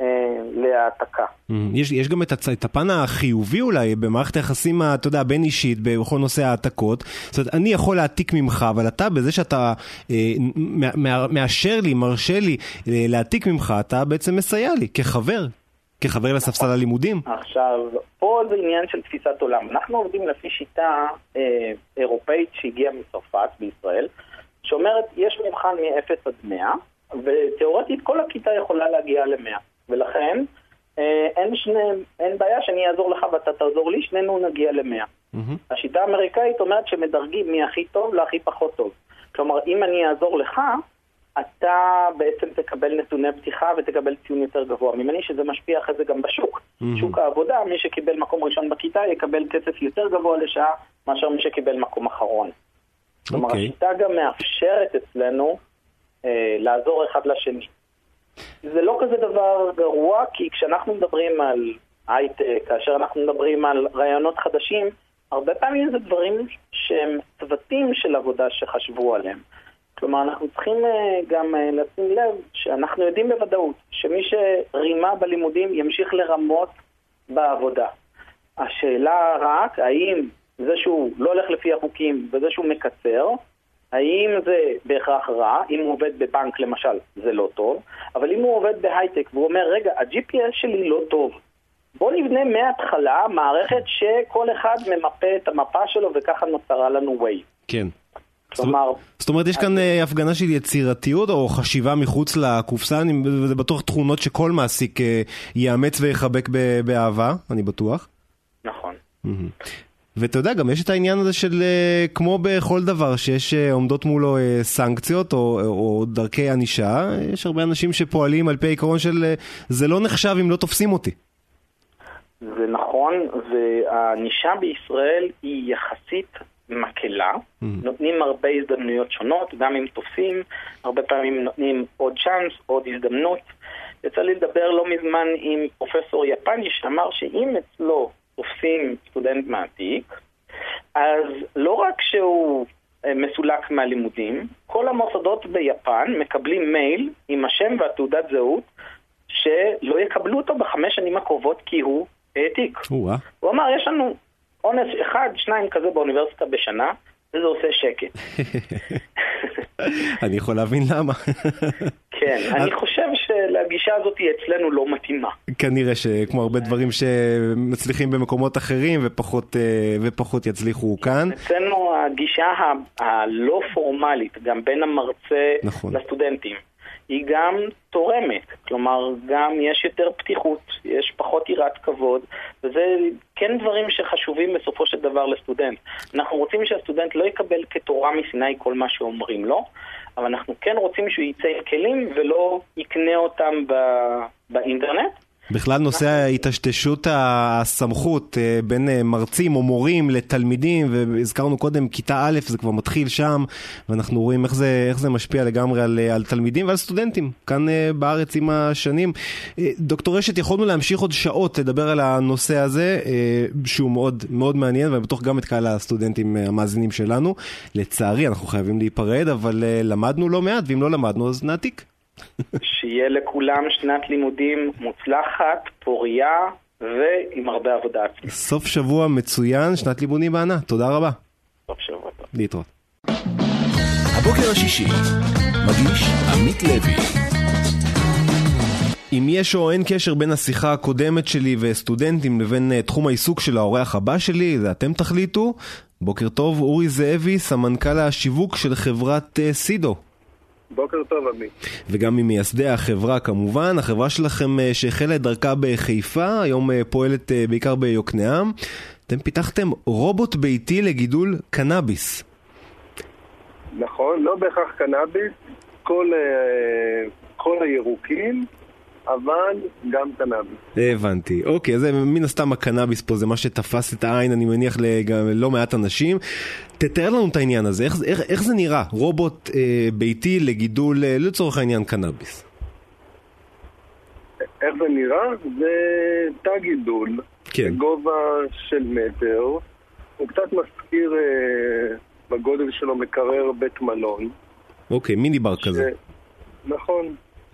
להעתקה. יש, יש גם את, הצ... את הפן החיובי אולי במערכת היחסים, אתה יודע, בין אישית, בכל נושא העתקות. זאת אומרת, אני יכול להעתיק ממך, אבל אתה, בזה שאתה אה, מאשר לי, מרשה לי אה, להעתיק ממך, אתה בעצם מסייע לי, כחבר, כחבר לספסל הלימודים. עכשיו, פה זה עניין של תפיסת עולם. אנחנו עובדים לפי שיטה אה, אירופאית שהגיעה מצרפת בישראל, שאומרת, יש מבחן מ-אפס עד מאה, ותיאורטית כל הכיתה יכולה להגיע ל-מאה. ולכן אין, שני, אין בעיה שאני אעזור לך ואתה תעזור לי, שנינו נגיע ל-מאה. Mm-hmm. השיטה האמריקאית אומרת שמדרגים מהכי טוב להכי פחות טוב. כלומר, אם אני אעזור לך, אתה בעצם תקבל נתוני פתיחה ותקבל ציון יותר גבוה ממני, שזה משפיע אחרי זה גם בשוק. Mm-hmm. שוק העבודה, מי שקיבל מקום ראשון בכיתה יקבל כסף יותר גבוה לשעה מאשר מי שקיבל מקום אחרון. Okay. כלומר, השיטה גם מאפשרת אצלנו אה, לעזור אחד לשני. זה לא כזה דבר גרוע, כי כשאנחנו מדברים על הייטק, כאשר אנחנו מדברים על רעיונות חדשים, הרבה פעמים זה דברים שהם צוותים של עבודה שחשבו עליהם. כלומר, אנחנו צריכים גם לשים לב שאנחנו יודעים בוודאות שמי שרימה בלימודים ימשיך לרמות בעבודה. השאלה רק, האם זה שהוא לא הולך לפי החוקים וזה שהוא מקצר, האם זה בהכרח רע? אם הוא עובד בבנק למשל, זה לא טוב. אבל אם הוא עובד בהייטק והוא אומר, רגע, ה-ג'י פי אס שלי לא טוב. בוא נבנה מההתחלה מערכת שכל אחד ממפה את המפה שלו וככה נוצרה לנו ווי. כן. כלומר... זאת אומרת, יש כאן הפגנה של יצירתיות או חשיבה מחוץ לקופסה, זה בטוח תכונות שכל מעסיק יאמץ ויחבק באהבה, אני בטוח. נכון. ואתה יודע, גם יש את העניין הזה של, כמו בכל דבר, שיש עומדות מולו סנקציות או, או דרכי ענישה, יש הרבה אנשים שפועלים על פי העיקרון של זה לא נחשב אם לא תופסים אותי. זה נכון, והענישה בישראל היא יחסית מקלה, mm-hmm. נותנים הרבה הזדמנויות שונות, גם אם תופסים, הרבה פעמים נותנים עוד צ'אנס, עוד הזדמנות. יצא לי לדבר לא מזמן עם פרופסור יפני שאמר שאם אצלו תופסים סטודנט מעתיק, אז לא רק שהוא מסולק מהלימודים, כל המוסדות ביפן מקבלים מייל עם השם והתעודת זהות שלא יקבלו אותו בחמש שנים הקרובות כי הוא העתיק. הוא אמר, יש לנו אונס אחד, שניים כזה באוניברסיטה בשנה, וזה עושה שקט. אני יכול להבין למה. כן, אני חושב שלגישה הזאת אצלנו לא מתאימה. כנראה שכמו הרבה דברים שמצליחים במקומות אחרים ופחות, ופחות יצליחו כאן. אצלנו הגישה הלא פורמלית, גם בין המרצה נכון. לסטודנטים, היא גם תורמת. כלומר, גם יש יותר פתיחות, יש פחות יראת כבוד, וזה כן דברים שחשובים בסופו של דבר לסטודנט. אנחנו רוצים שהסטודנט לא יקבל כתורה מסיני כל מה שאומרים לו, אבל אנחנו כן רוצים שהוא יצא עם כלים ולא יקנה אותם ב... באינטרנט, בכלל נושא ההתשתשות הסמכות בין מרצים או מורים לתלמידים, והזכרנו קודם כיתה א', זה כבר מתחיל שם, ואנחנו רואים איך זה, איך זה משפיע לגמרי על, על תלמידים ועל סטודנטים כאן בארץ עם השנים. דוקטור רשת, יכולנו להמשיך עוד שעות לדבר על הנושא הזה, שהוא מאוד, מאוד מעניין, ובטוח גם את קהל הסטודנטים המאזינים שלנו. לצערי אנחנו חייבים להיפרד, אבל למדנו לא מעט, ואם לא למדנו אז נעתיק. שיהיה לכולם שנת לימודים מוצלחת, פוריה ועם הרבה עבודה עצמית. סוף שבוע מצוין, שנת לימודים בענה. תודה רבה. סוף שבוע טוב. להתראות. הבוקר השישי, מגיש עמית לוי. אם יש או אין קשר בין השיחה הקודמת שלי וסטודנטים לבין תחום העיסוק של האורח הבא שלי, זה אתם תחליטו. בוקר טוב, אורי זאבי, סמנכ"ל השיווק של חברת סידו. בוקר טוב, עמית. וגם ממייסדי החברה כמובן, החברה שלכם שהחלה את דרכה בחיפה, היום פועלת בעיקר ביוקנעם. אתם פיתחתם רובוט ביתי לגידול קנאביס. נכון, לא בהכרח קנאביס, כל, כל הירוקים, אבל גם קנאביס. הבנתי. אוקיי, אז מן הסתם הקנאביס פה זה מה שתפס את העין, אני מניח ללא מעט אנשים. תתאר לנו את העניין הזה, איך, איך, איך זה נראה? רובוט אה, ביתי לגידול, אה, לצורך העניין קנאביס. איך זה נראה? זה תא גידול, כן. בגובה של מטר, הוא קצת מזכיר אה, בגודל שלו מקרר בית מלון. אוקיי, מיני בר ש... כזה. נכון. Mm-hmm.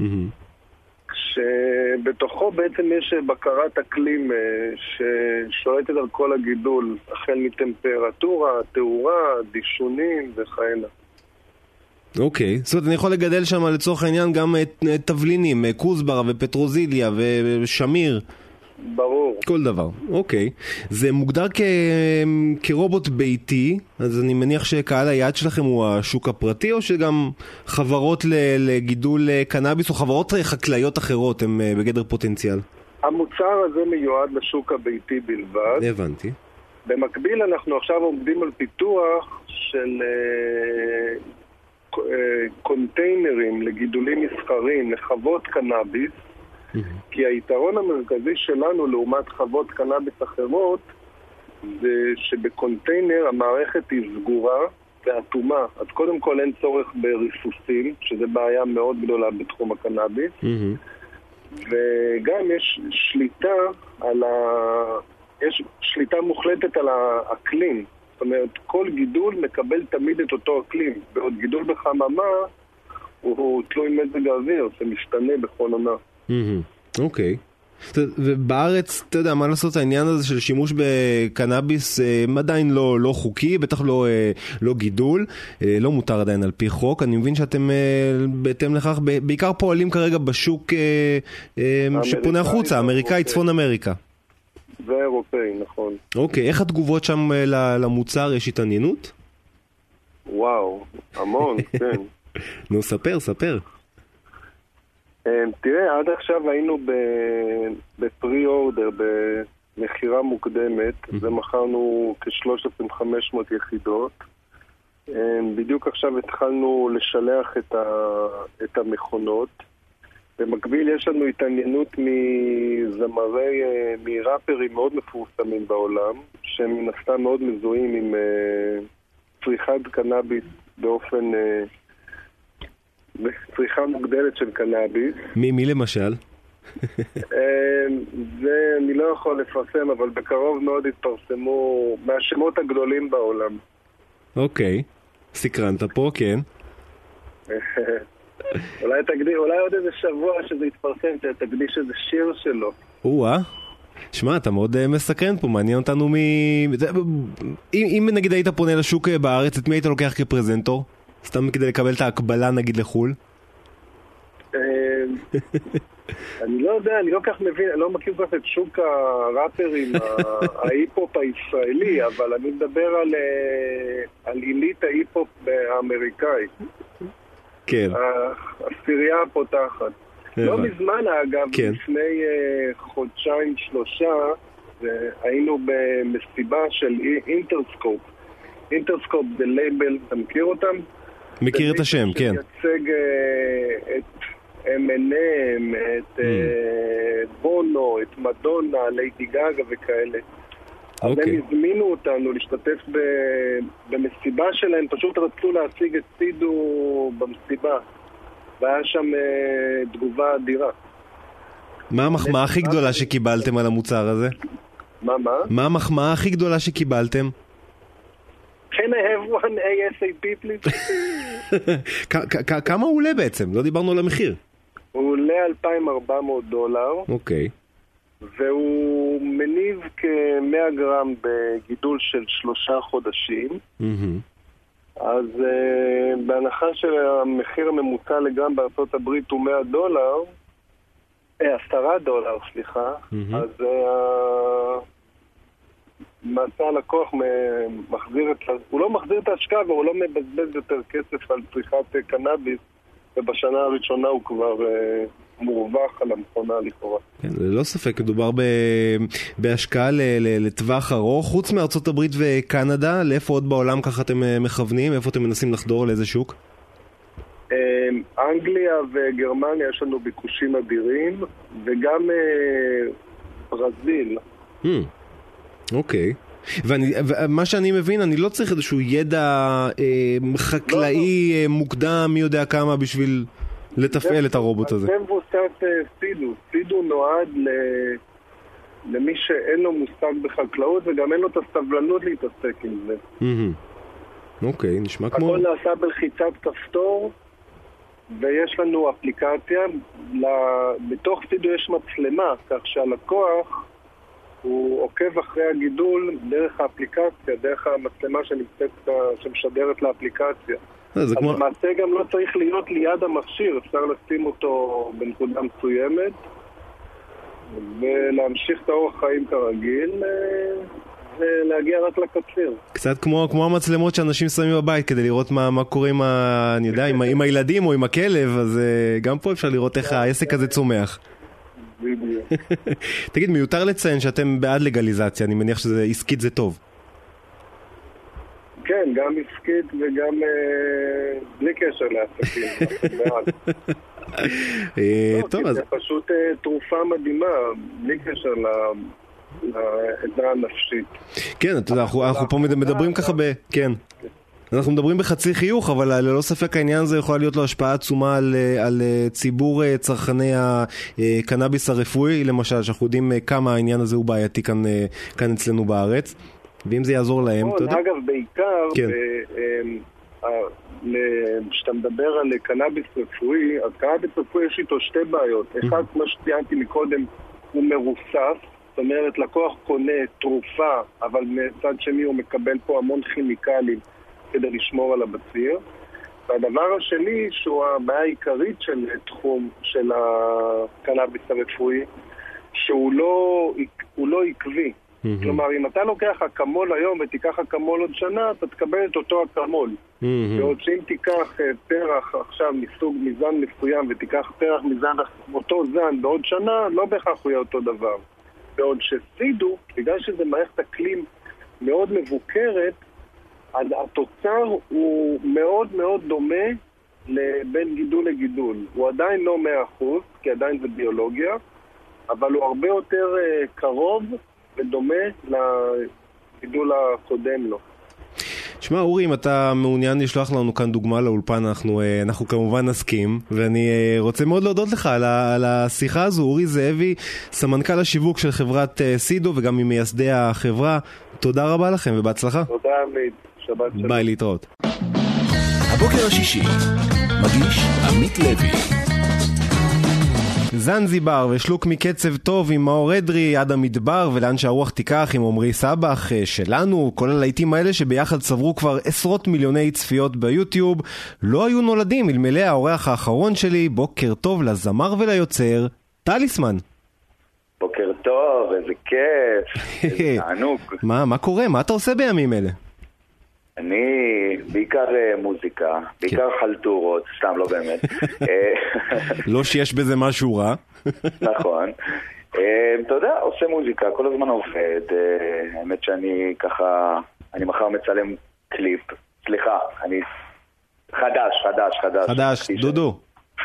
שבתוכו בעצם יש בקרת אקלים ששולטת על כל הגידול, החל מטמפרטורה, תאורה, דישונים וכאלה. אוקיי, זאת אומרת אני יכול לגדל שם לצורך העניין גם תבלינים, כוסברה ופטרוזיליה ושמיר. ברור. כל דבר, אוקיי. זה מוגדר כ... כרובוט ביתי, אז אני מניח שקהל היעד שלכם הוא השוק הפרטי, או שגם חברות לגידול קנאביס או חברות חקלאיות אחרות הם בגדר פוטנציאל? המוצר הזה מיועד לשוק הביתי בלבד. הבנתי. במקביל אנחנו עכשיו עומדים על פיתוח של אה, אה, קונטיינרים לגידולים מסחריים, לחוות קנאביס, כי היתרון המרכזי שלנו לעומת חוות קנאביס אחרות זה שבקונטיינר המערכת היא סגורה ואטומה, אז קודם כל אין צורך בריסוסים, שזה בעיה מאוד גדולה בתחום הקנאביס, וגם יש שליטה על ה... יש שליטה מוחלטת על האקלים, זאת אומרת כל גידול מקבל תמיד את אותו אקלים, בעוד גידול בחממה הוא, הוא תלוי מזג האוויר, זה משתנה בכל עונה. אוקיי. ובארץ, אתה יודע, מה לעשות העניין הזה של שימוש בקנאביס עדיין לא, לא חוקי, בטח לא, לא גידול, לא מותר עדיין על פי חוק. אני מבין שאתם בהתאם לכך בעיקר פועלים כרגע בשוק שפונה החוצה, אמריקאי, צפון אמריקה. ואירופאי, נכון. אוקיי, איך התגובות שם למוצר? יש התעניינות? וואו, המון, כן. נו, ספר, ספר. תראה, עד עכשיו היינו בפרי אורדר, במחירה מוקדמת, ומכרנו כ-שלושת אלפים וחמש מאות יחידות. בדיוק עכשיו התחלנו לשלח את, ה, את המכונות. במקביל יש לנו התעניינות מזמרי, מראפרים מאוד מפורסמים בעולם, שהם מן הסתם מאוד מזוהים עם צריכת קנאביס באופן... צריכה מוגדלת של קנאביס. מי, מי למשל? זה אני לא יכול לפרסם, אבל בקרוב מאוד התפרסמו מהשמות הגדולים בעולם. אוקיי, סקרנת פה, כן. אולי תקדיש, אולי עוד איזה שבוע שזה יתפרסם, תקדיש איזה שיר שלו. או-אה. שמע, אתה מאוד מסקרן פה, מעניין אותנו מ... אם, אם נגיד היית פונה לשוק בארץ, את מי היית לוקח כפרזנטור? סתם כדי לקבל את ההקבלה נגיד לחול? אני לא יודע, אני לא כך מבין, אני לא מכיר כך את שוק הראפרים, ההיפ-הופ הישראלי, אבל אני מדבר על עילית ההיפ-הופ האמריקאי. כן. הספירייה הפותחת. לא מזמן אגב, לפני חודשיים שלושה, היינו במסיבה של אינטרסקופ. אינטרסקופ זה לייבל, אתה מכיר אותם? מכיר את השם, כן. שמייצג את, אם אנד אם, את בונו, את מדונה, ליידי גאגה וכאלה. אז הם הזמינו אותנו להשתתף במסיבה שלהם, פשוט רצו להציג את סידו במסיבה, והיה שם תגובה אדירה. מה המחמאה הכי גדולה שקיבלתם על המוצר הזה? מה, מה? מה המחמאה הכי גדולה שקיבלתם? Can I have one A S A P please? כמה הוא עולה בעצם? לא דיברנו על המחיר. הוא עולה אלפיים וארבע מאות דולר. אוקיי. והוא מניב כ-מאה גרם בגידול של שלושה חודשים. אז uh, בהנחה שהמחיר הממוצע לגרם בארצות הברית הוא מאה דולר, אה, עשרה דולר, סליחה, אז uh, מעשה הלקוח מחזיר את, הוא לא מחזיר את ההשקעה, אבל הוא לא מבזבז יותר כסף על צריכת קנאביס, ובשנה הראשונה הוא כבר uh, מורווח על המכונה לכאורה. כן, ללא ספק, מדובר ב... בהשקעה ל... ל... לטווח ארוך, חוץ מארצות הברית וקנדה, לאיפה עוד בעולם ככה אתם מכוונים? איפה אתם מנסים לחדור לאיזה שוק? אנגליה וגרמניה יש לנו ביקושים אדירים, וגם ברזיל. אוקיי. ומה שאני מבין, אני לא צריך איזשהו ידע אה, חקלאי לא, לא. מוקדם, מי יודע כמה, בשביל לתפעל את הרובוט הזה. זה מבוסס סידו. סידו נועד ל... למי שאין לו מושג בחקלאות, וגם אין לו את הסבלנות להתעסק עם זה. אוקיי, נשמע כמו... הכל נעשה בלחיצת כפתור, ויש לנו אפליקציה. בתוך סידו יש מצלמה, כך שהלקוח הוא עוקב אחרי הגידול דרך האפליקציה, דרך המצלמה שנמצאת, שמשדרת לאפליקציה. אז כמו... למעשה גם לא צריך להיות ליד המכשיר, אפשר לשים אותו בנקודה מסוימת ולהמשיך את האורח חיים כרגיל ולהגיע רק לקציר. קצת כמו, כמו המצלמות שאנשים שמים בבית כדי לראות מה, מה קורה עם, ה... אני יודע, עם, עם הילדים או עם הכלב, אז גם פה אפשר לראות איך העסק הזה צומח. תגיד, מיותר לציין שאתם בעד לגליזציה, אני מניח שזה עסקית זה טוב. כן, גם עסקית וגם אה, בלי קשר לעסקים. אה, טוב, לא, אז... זה פשוט אה, תרופה מדהימה, בלי קשר לעדה הנפשית. כן, אתה יודע, אנחנו, אנחנו פה מדברים ככה ב... כן. אנחנו מדברים בחצי חיוך, אבל ללא ספק העניין הזה יכולה להיות לו השפעה עצומה על, על ציבור צרכני הקנאביס הרפואי, למשל, שאנחנו יודעים כמה העניין הזה הוא בעייתי כאן, כאן אצלנו בארץ. ואם זה יעזור להם, אתה יודע? אגב, בעיקר, כשאתה מדבר על קנאביס רפואי, אז קנאביס רפואי יש איתו שתי בעיות. אחד, כמו שציינתי מקודם, הוא מרוסס, זאת אומרת, לקוח קונה תרופה, אבל מצד שני הוא מקבל פה המון כימיקלים כדי לשמור על הבציר. והדבר השני, שהוא הבעיה העיקרית של תחום של הקנאביס הרפואי, שהוא לא, הוא לא עקבי. Mm-hmm. כלומר, אם אתה לוקח אקמול היום ותיקח אקמול עוד שנה, אתה תקבל את אותו אקמול. Mm-hmm. ועוד שאם תיקח uh, פרח עכשיו מסוג מזן מסוים ותיקח פרח מזן אותו זן בעוד שנה, לא בהכרח הוא יהיה אותו דבר. בעוד שסידו, בגלל שזה מערכת אקלים מאוד מבוקרת, התוצר הוא מאוד מאוד דומה בין גידול לגידול. הוא עדיין לא מאה אחוז, כי עדיין זה ביולוגיה, אבל הוא הרבה יותר uh, קרוב ודומה לגידול הקודם לו. שמע, אורי, אם אתה מעוניין לשלוח לנו כאן דוגמה לאולפן, אנחנו, אנחנו כמובן נסכים, ואני רוצה מאוד להודות לך על, ה, על השיחה הזו. אורי זאבי, סמנכ"ל השיווק של חברת סידו וגם ממייסדי החברה. תודה רבה לכם ובהצלחה. תודה עמית, שבת שלום. ביי, להתראות. הבוקר השישי, מגיש עמית לוי. זנזיבר ושלוק מקצב טוב עם מאור אדרי עד המדבר ולאן שהרוח תיקח עם עומרי סבח שלנו, כל הלהיטים האלה שביחד צברו כבר עשרות מיליוני צפיות ביוטיוב לא היו נולדים אלמלא האורח האחרון שלי. בוקר טוב לזמר וליוצר טליסמן. בוקר טוב, איזה כיף, איזה תענוג. מה, מה קורה? מה אתה עושה בימים אלה? אני בעיקר מוזיקה, בעיקר חלטורות, סתם לא באמת. לא שיש בזה משהו רע. נכון. אתה יודע, עושה מוזיקה, כל הזמן עובד. האמת שאני ככה, אני מחר מצלם קליפ. סליחה, אני חדש, חדש, חדש. חדש, דודו.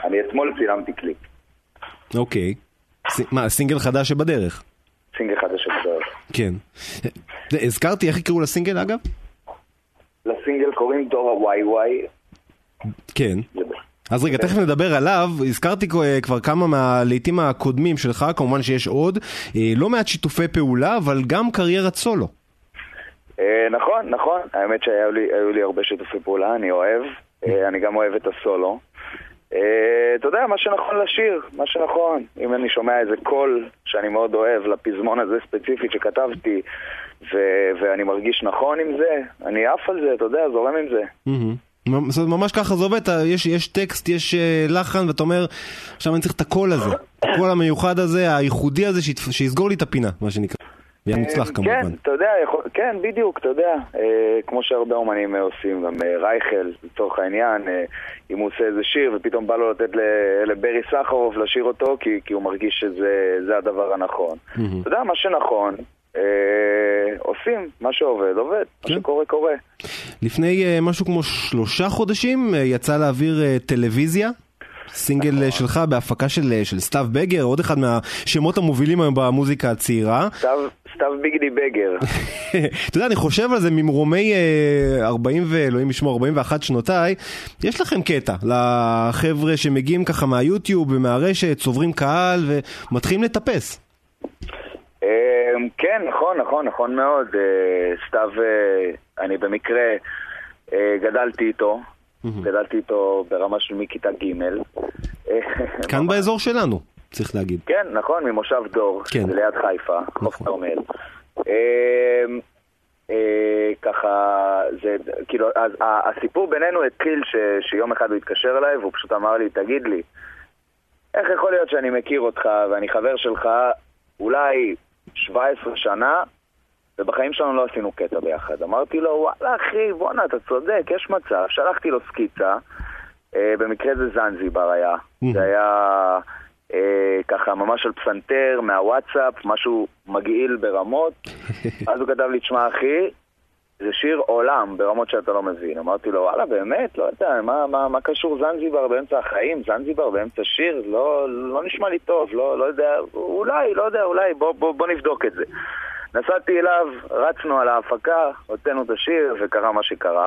אני אתמול צילמתי קליפ. אוקיי. מה, סינגל חדש שבדרך? סינגל חדש שבדרך. כן. הזכרתי, איך יקראו לסינגל אגב? לסינגל קוראים דורה וואי וואי. כן. אז רגע, תכף נדבר עליו. הזכרתי כבר כמה מהלעיתים הקודמים שלך, כמובן שיש עוד. לא מעט שיתופי פעולה, אבל גם קריירת סולו. נכון, נכון. האמת שהיו לי, היו לי הרבה שיתופי פעולה, אני אוהב. אני גם אוהב את הסולו. אתה יודע, מה שנכון לשיר, מה שנכון. אם אני שומע איזה קול שאני מאוד אוהב, לפזמון הזה ספציפית שכתבתי, ו- ואני מרגיש נכון עם זה, אני אף על זה, אתה יודע, זורם עם זה. ממש ככה זה עובד, יש, יש טקסט, יש לחן, ואתה אומר, עכשיו אני צריך את הקול הזה, הקול המיוחד הזה, הייחודי הזה, שיסגור לי את הפינה, מה שנקרא. יהיה מוצלח כמובן. כן, אתה יודע, כן, בדיוק, אתה יודע, כמו שהרבה אומנים עושים, גם רייכל, לצורך העניין, אם הוא עושה איזה שיר, ופתאום בא לו לתת לברי סחרוף לשיר אותו, כי הוא מרגיש שזה הדבר הנכון. אתה יודע, מה שנכון, עושים, מה שעובד, עובד, מה שקורה, קורה. לפני משהו כמו שלושה חודשים, יצא להעביר טלוויזיה, סינגל שלך בהפקה של, של סתיו בגר, עוד אחד מהשמות המובילים היום במוזיקה הצעירה. סתיו, סתיו ביגדי בגר. אתה יודע, אני חושב על זה ממרומי ארבעים ואלוהים ישמור, ארבעים ואחת שנותיי. יש לכם קטע לחבר'ה שמגיעים ככה מהיוטיוב ומהרשת, צוברים קהל ומתחילים לטפס. כן, נכון, נכון, נכון מאוד. סתיו, אני במקרה גדלתי איתו. גדלתי איתו ברמה של מכיתה ג' כאן באזור שלנו, צריך להגיד. כן, נכון, ממושב דור, זה ליד חיפה, חוף כרמל. ככה, זה, כאילו, אז הסיפור בינינו התחיל שיום אחד הוא התקשר אליי, והוא פשוט אמר לי, תגיד לי, איך יכול להיות שאני מכיר אותך ואני חבר שלך אולי שבע עשרה שנה, ובחיים שלנו לא עשינו קטע ביחד. אמרתי לו, וואלה אחי, בוא'נה, אתה צודק, יש מצב. שלחתי לו סקיצה, אה, במקרה זה זנזיבר היה. זה היה אה, ככה ממש על פסנתר, מהוואטסאפ, משהו מגעיל ברמות. אז הוא כתב לי, תשמע אחי, זה שיר עולם ברמות שאתה לא מבין. אמרתי לו, וואלה, באמת? לא יודע, מה, מה, מה קשור זנזיבר באמצע החיים? זנזיבר באמצע שיר? לא, לא נשמע לי טוב, לא, לא יודע, אולי, לא יודע, אולי, בוא, בוא, בוא נבדוק את זה. נסעתי אליו, רצנו על ההפקה, הוצאנו את השיר וקרה מה שקרה.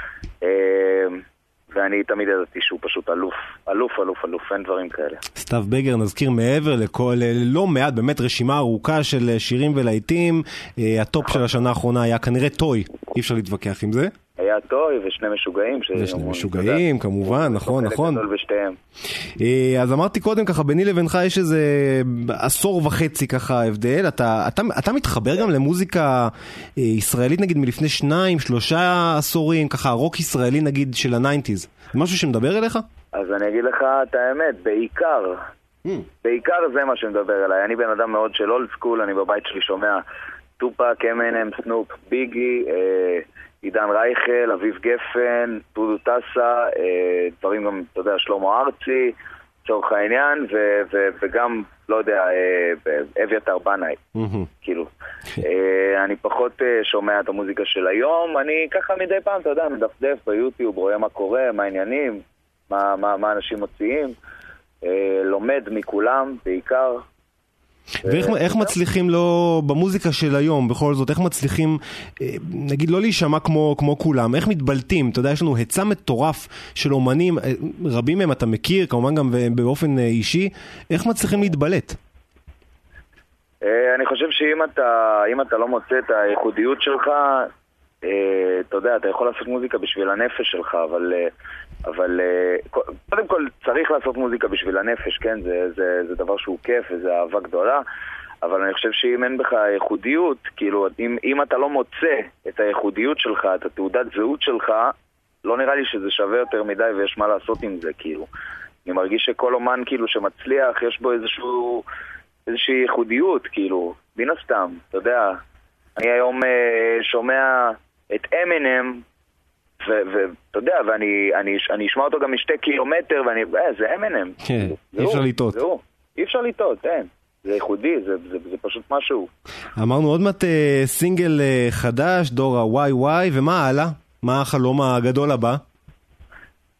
ואני תמיד ידעתי שהוא פשוט אלוף, אלוף, אלוף, אלוף, אין דברים כאלה. סתיו בגר, נזכיר מעבר לכל, לא מעט, באמת רשימה ארוכה של שירים ולהיטים. הטופ של השנה האחרונה היה כנראה טוי, אי אפשר להתווכח עם זה. היה טוי ושני משוגעים. ושני משוגעים, כמובן, נכון, נכון. בשתיהם. אז אמרתי קודם ככה, ביני לבינך יש איזה עשור וחצי ככה הבדל. אתה, אתה, אתה מתחבר גם למוזיקה ישראלית נגיד מלפני שניים, שלושה עשורים, ככה רוק ישראלי נגיד של הניינטיז. משהו שמדבר אליך? אז אני אגיד לך את האמת, בעיקר, בעיקר זה מה שמדבר אליי. אני בן אדם מאוד של אולד סקול, אני בבית שלי שומע טופק, אמינם, סנופ, ביגי, אה, עידן רייכל, אביב גפן, דודו טסה, אה, דברים גם, אתה יודע, שלמה ארצי, צורך העניין, ו- ו- וגם, לא יודע, אה, אביתר בנאי, mm-hmm. כאילו. אה, אני פחות אה, שומע את המוזיקה של היום, אני ככה מדי פעם, אתה יודע, מדפדף ביוטיוב, רואה מה קורה, מה העניינים, מה, מה, מה אנשים מוציאים, אה, לומד מכולם, בעיקר. ואיך איך מצליחים לו במוזיקה של היום, בכל זאת, איך מצליחים, נגיד, לא להישמע כמו, כמו כולם, איך מתבלטים? אתה יודע, יש לנו היצע מטורף של אומנים, רבים מהם אתה מכיר, כמובן גם באופן אישי, איך מצליחים להתבלט? אני חושב שאם אתה, אם אתה לא מוצא את הייחודיות שלך, אתה יודע, אתה יכול לעשות מוזיקה בשביל הנפש שלך, אבל... אבל קודם כל צריך לעשות מוזיקה בשביל הנפש, כן? זה, זה, זה דבר שהוא כיף וזה אהבה גדולה, אבל אני חושב שאם אין בך ייחודיות, כאילו, אם, אם אתה לא מוצא את הייחודיות שלך, את התעודת זהות שלך, לא נראה לי שזה שווה יותר מדי ויש מה לעשות עם זה, כאילו. אני מרגיש שכל אומן, כאילו, שמצליח, יש בו איזשהו, איזושהי ייחודיות, כאילו, בין הסתם, אתה יודע. אני היום uh, שומע את אמינם, ואתה יודע, ואני אשמע אותו גם משתי קילומטר, ואני, אה, זה אמינם. כן, אי אפשר לטעות. אי אפשר לטעות, אין. זה ייחודי, זה פשוט משהו. אמרנו עוד מעט סינגל חדש, דורה וואי וואי, ומה הלאה? מה החלום הגדול הבא?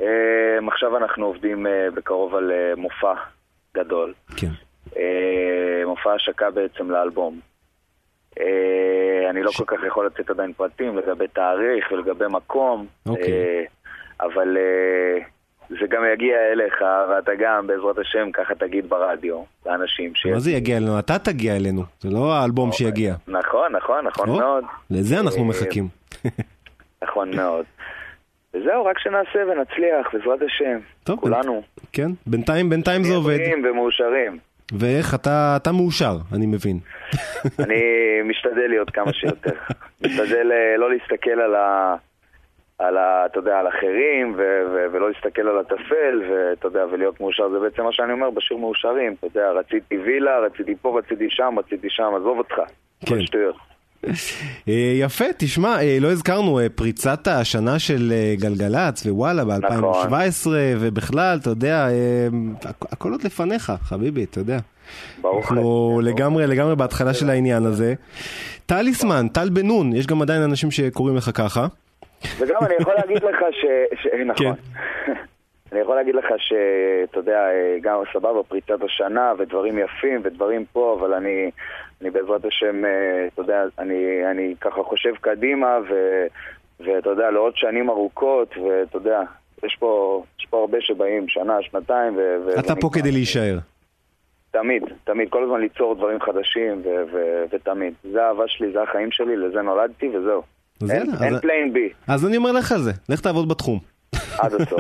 עכשיו אנחנו עובדים בקרוב על מופע גדול. כן. מופע השקה בעצם לאלבום. אני לא כל כך יכול לצאת עדיין פרטים לגבי תאריך ולגבי מקום, אבל זה גם יגיע אליך, ואתה גם בעזרת השם ככה תגיד ברדיו לאנשים. מה זה יגיע אלינו? אתה תגיע אלינו, זה לא האלבום שיגיע. נכון, נכון, נכון מאוד. לזה אנחנו מחכים. נכון מאוד. וזהו, רק שנעשה ונצליח, בעזרת השם, כולנו. כן, בינתיים, בינתיים זה עובד. ומאושרים. ואיך? אתה, אתה מאושר, אני מבין. אני משתדל להיות כמה שיותר. משתדל לא להסתכל על ה... על ה... אתה יודע, על אחרים, ו... ו... ולא להסתכל על הטפל, ואתה יודע, ולהיות מאושר. זה בעצם מה שאני אומר בשיר מאושרים. אתה יודע, רציתי וילה, רציתי פה, רציתי שם, רציתי שם, עזוב אותך. כן. שטויות. יפה, תשמע, לא הזכרנו פריצת השנה של גלגלץ ווואלה ב-אלפיים שבע עשרה, ובכלל, אתה יודע, הכל עוד לפניך, חביבי, אתה יודע. אנחנו לגמרי, לגמרי בהתחלה של העניין הזה. טליסמן, טל בנון, יש גם עדיין אנשים שקוראים לך ככה. וגם אני יכול להגיד לך ש... נכון. אני יכול להגיד לך שאתה יודע, גם סבבה, פריצת השנה ודברים יפים ודברים פה, אבל אני... אני בעזרת השם, אתה יודע, אני, אני ככה חושב קדימה, ו, ואתה יודע, לעוד שנים ארוכות, ואתה יודע, יש פה, יש פה הרבה שבאים, שנה, שנתיים, ו... אתה פה כדי להישאר. תמיד, תמיד, כל הזמן ליצור דברים חדשים, ו, ו, ותמיד. זה האהבה שלי, זה החיים שלי, לזה נולדתי, וזהו. אין, אין פליין בי. אז אני אומר לך על זה, לך תעבוד בתחום. עד הסוף.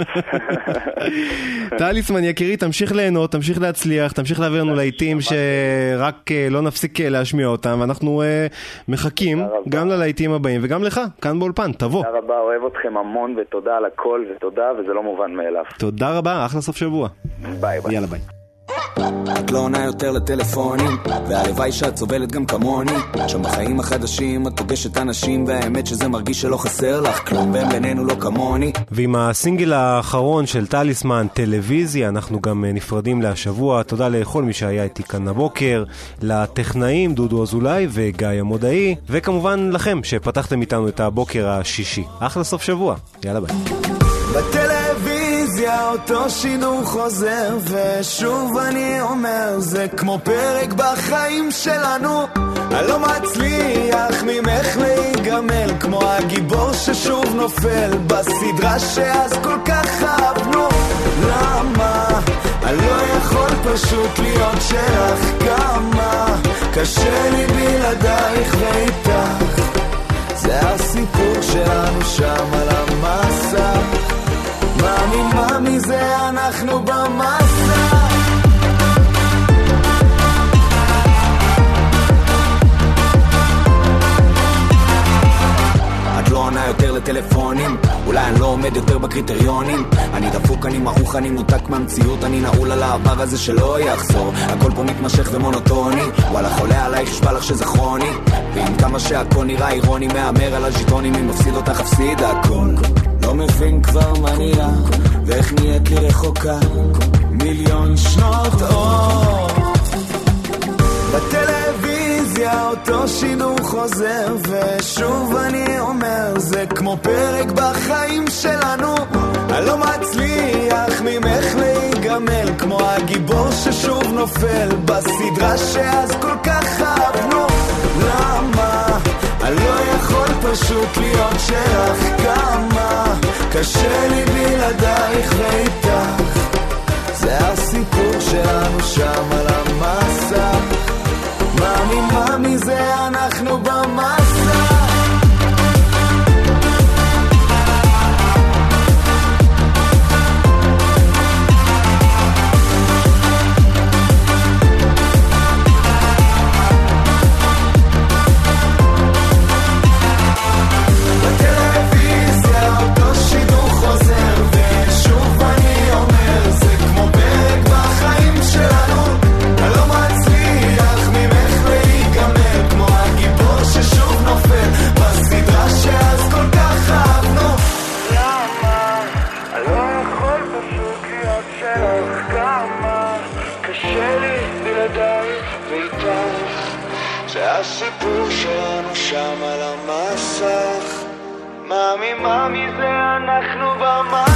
טליסמן יקירי, תמשיך ליהנות, תמשיך להצליח, תמשיך להעביר לנו לעיתים שרק לא נפסיק להשמיע אותם, ואנחנו מחכים גם ללעיתים הבאים וגם לך, כאן באולפן, תבוא. תודה רבה, אוהב אתכם המון ותודה על הכל ותודה, וזה לא מובן מאליו. תודה רבה, אחלה סוף שבוע. ביי ביי. יאללה ביי. את לא עונה יותר לטלפונים, והלוואי שאת סובלת גם כמוני. שם בחיים החדשים את פוגשת אנשים, והאמת שזה מרגיש שלא חסר לך כלום, והם בינינו לא כמוני. ועם הסינגל האחרון של טליסמן, טלוויזיה, אנחנו גם נפרדים להשבוע. תודה לכל מי שהיה איתי כאן הבוקר, לטכנאים דודו אזולאי וגיא המודעי, וכמובן לכם שפתחתם איתנו את הבוקר השישי. אחלה סוף שבוע, יאללה ביי. בטלוויזיה אותו שידור חוזר, ושוב אני אומר, זה כמו פרק בחיים שלנו. אני לא מצליח ממך להיגמל, כמו הגיבור ששוב נופל בסדרה שאז כל כך אהבנו. למה? אני לא יכול פשוט להיות שלך, כמה קשה לי בלעדייך ואיתך. זה הסיפור שלנו שם על המסך, מאמי מאמי זה אנחנו במסע. את לא עונה יותר לטלפונים, אולי אני לא עומד יותר בקריטריונים. אני דפוק, אני מעוך, אני מותק מהמציאות, אני נעול על העבר הזה שלא יחזור. הכל פה מתמשך ומונוטוני, וואלה חולה עלייך, ישבע לך שזה כרוני. ועם כמה שהכל נראה אירוני, מאמר על הז'יטונים, אם מפסיד אותך הפסיד הכל. לא מבין כבר מה נראה, ואיך נהיית לי רחוקה מיליון שנות אור. בטלוויזיה אותו שידור חוזר, ושוב אני אומר, זה כמו פרק בחיים שלנו. אני לא מצליח ממך להיגמל, כמו הגיבור ששוב נופל בסדרה שאז כל כך אהבנו. למה? אני לא יכול פשוט להיות שלך, כמה קשה לי בלעדייך ואיתך. זה הסיפור שלנו שם על המסך, מאמי מאמי זה אנחנו במסע. הסיפור שלנו שם על המסך, מאמי מאמי זה אנחנו במסך.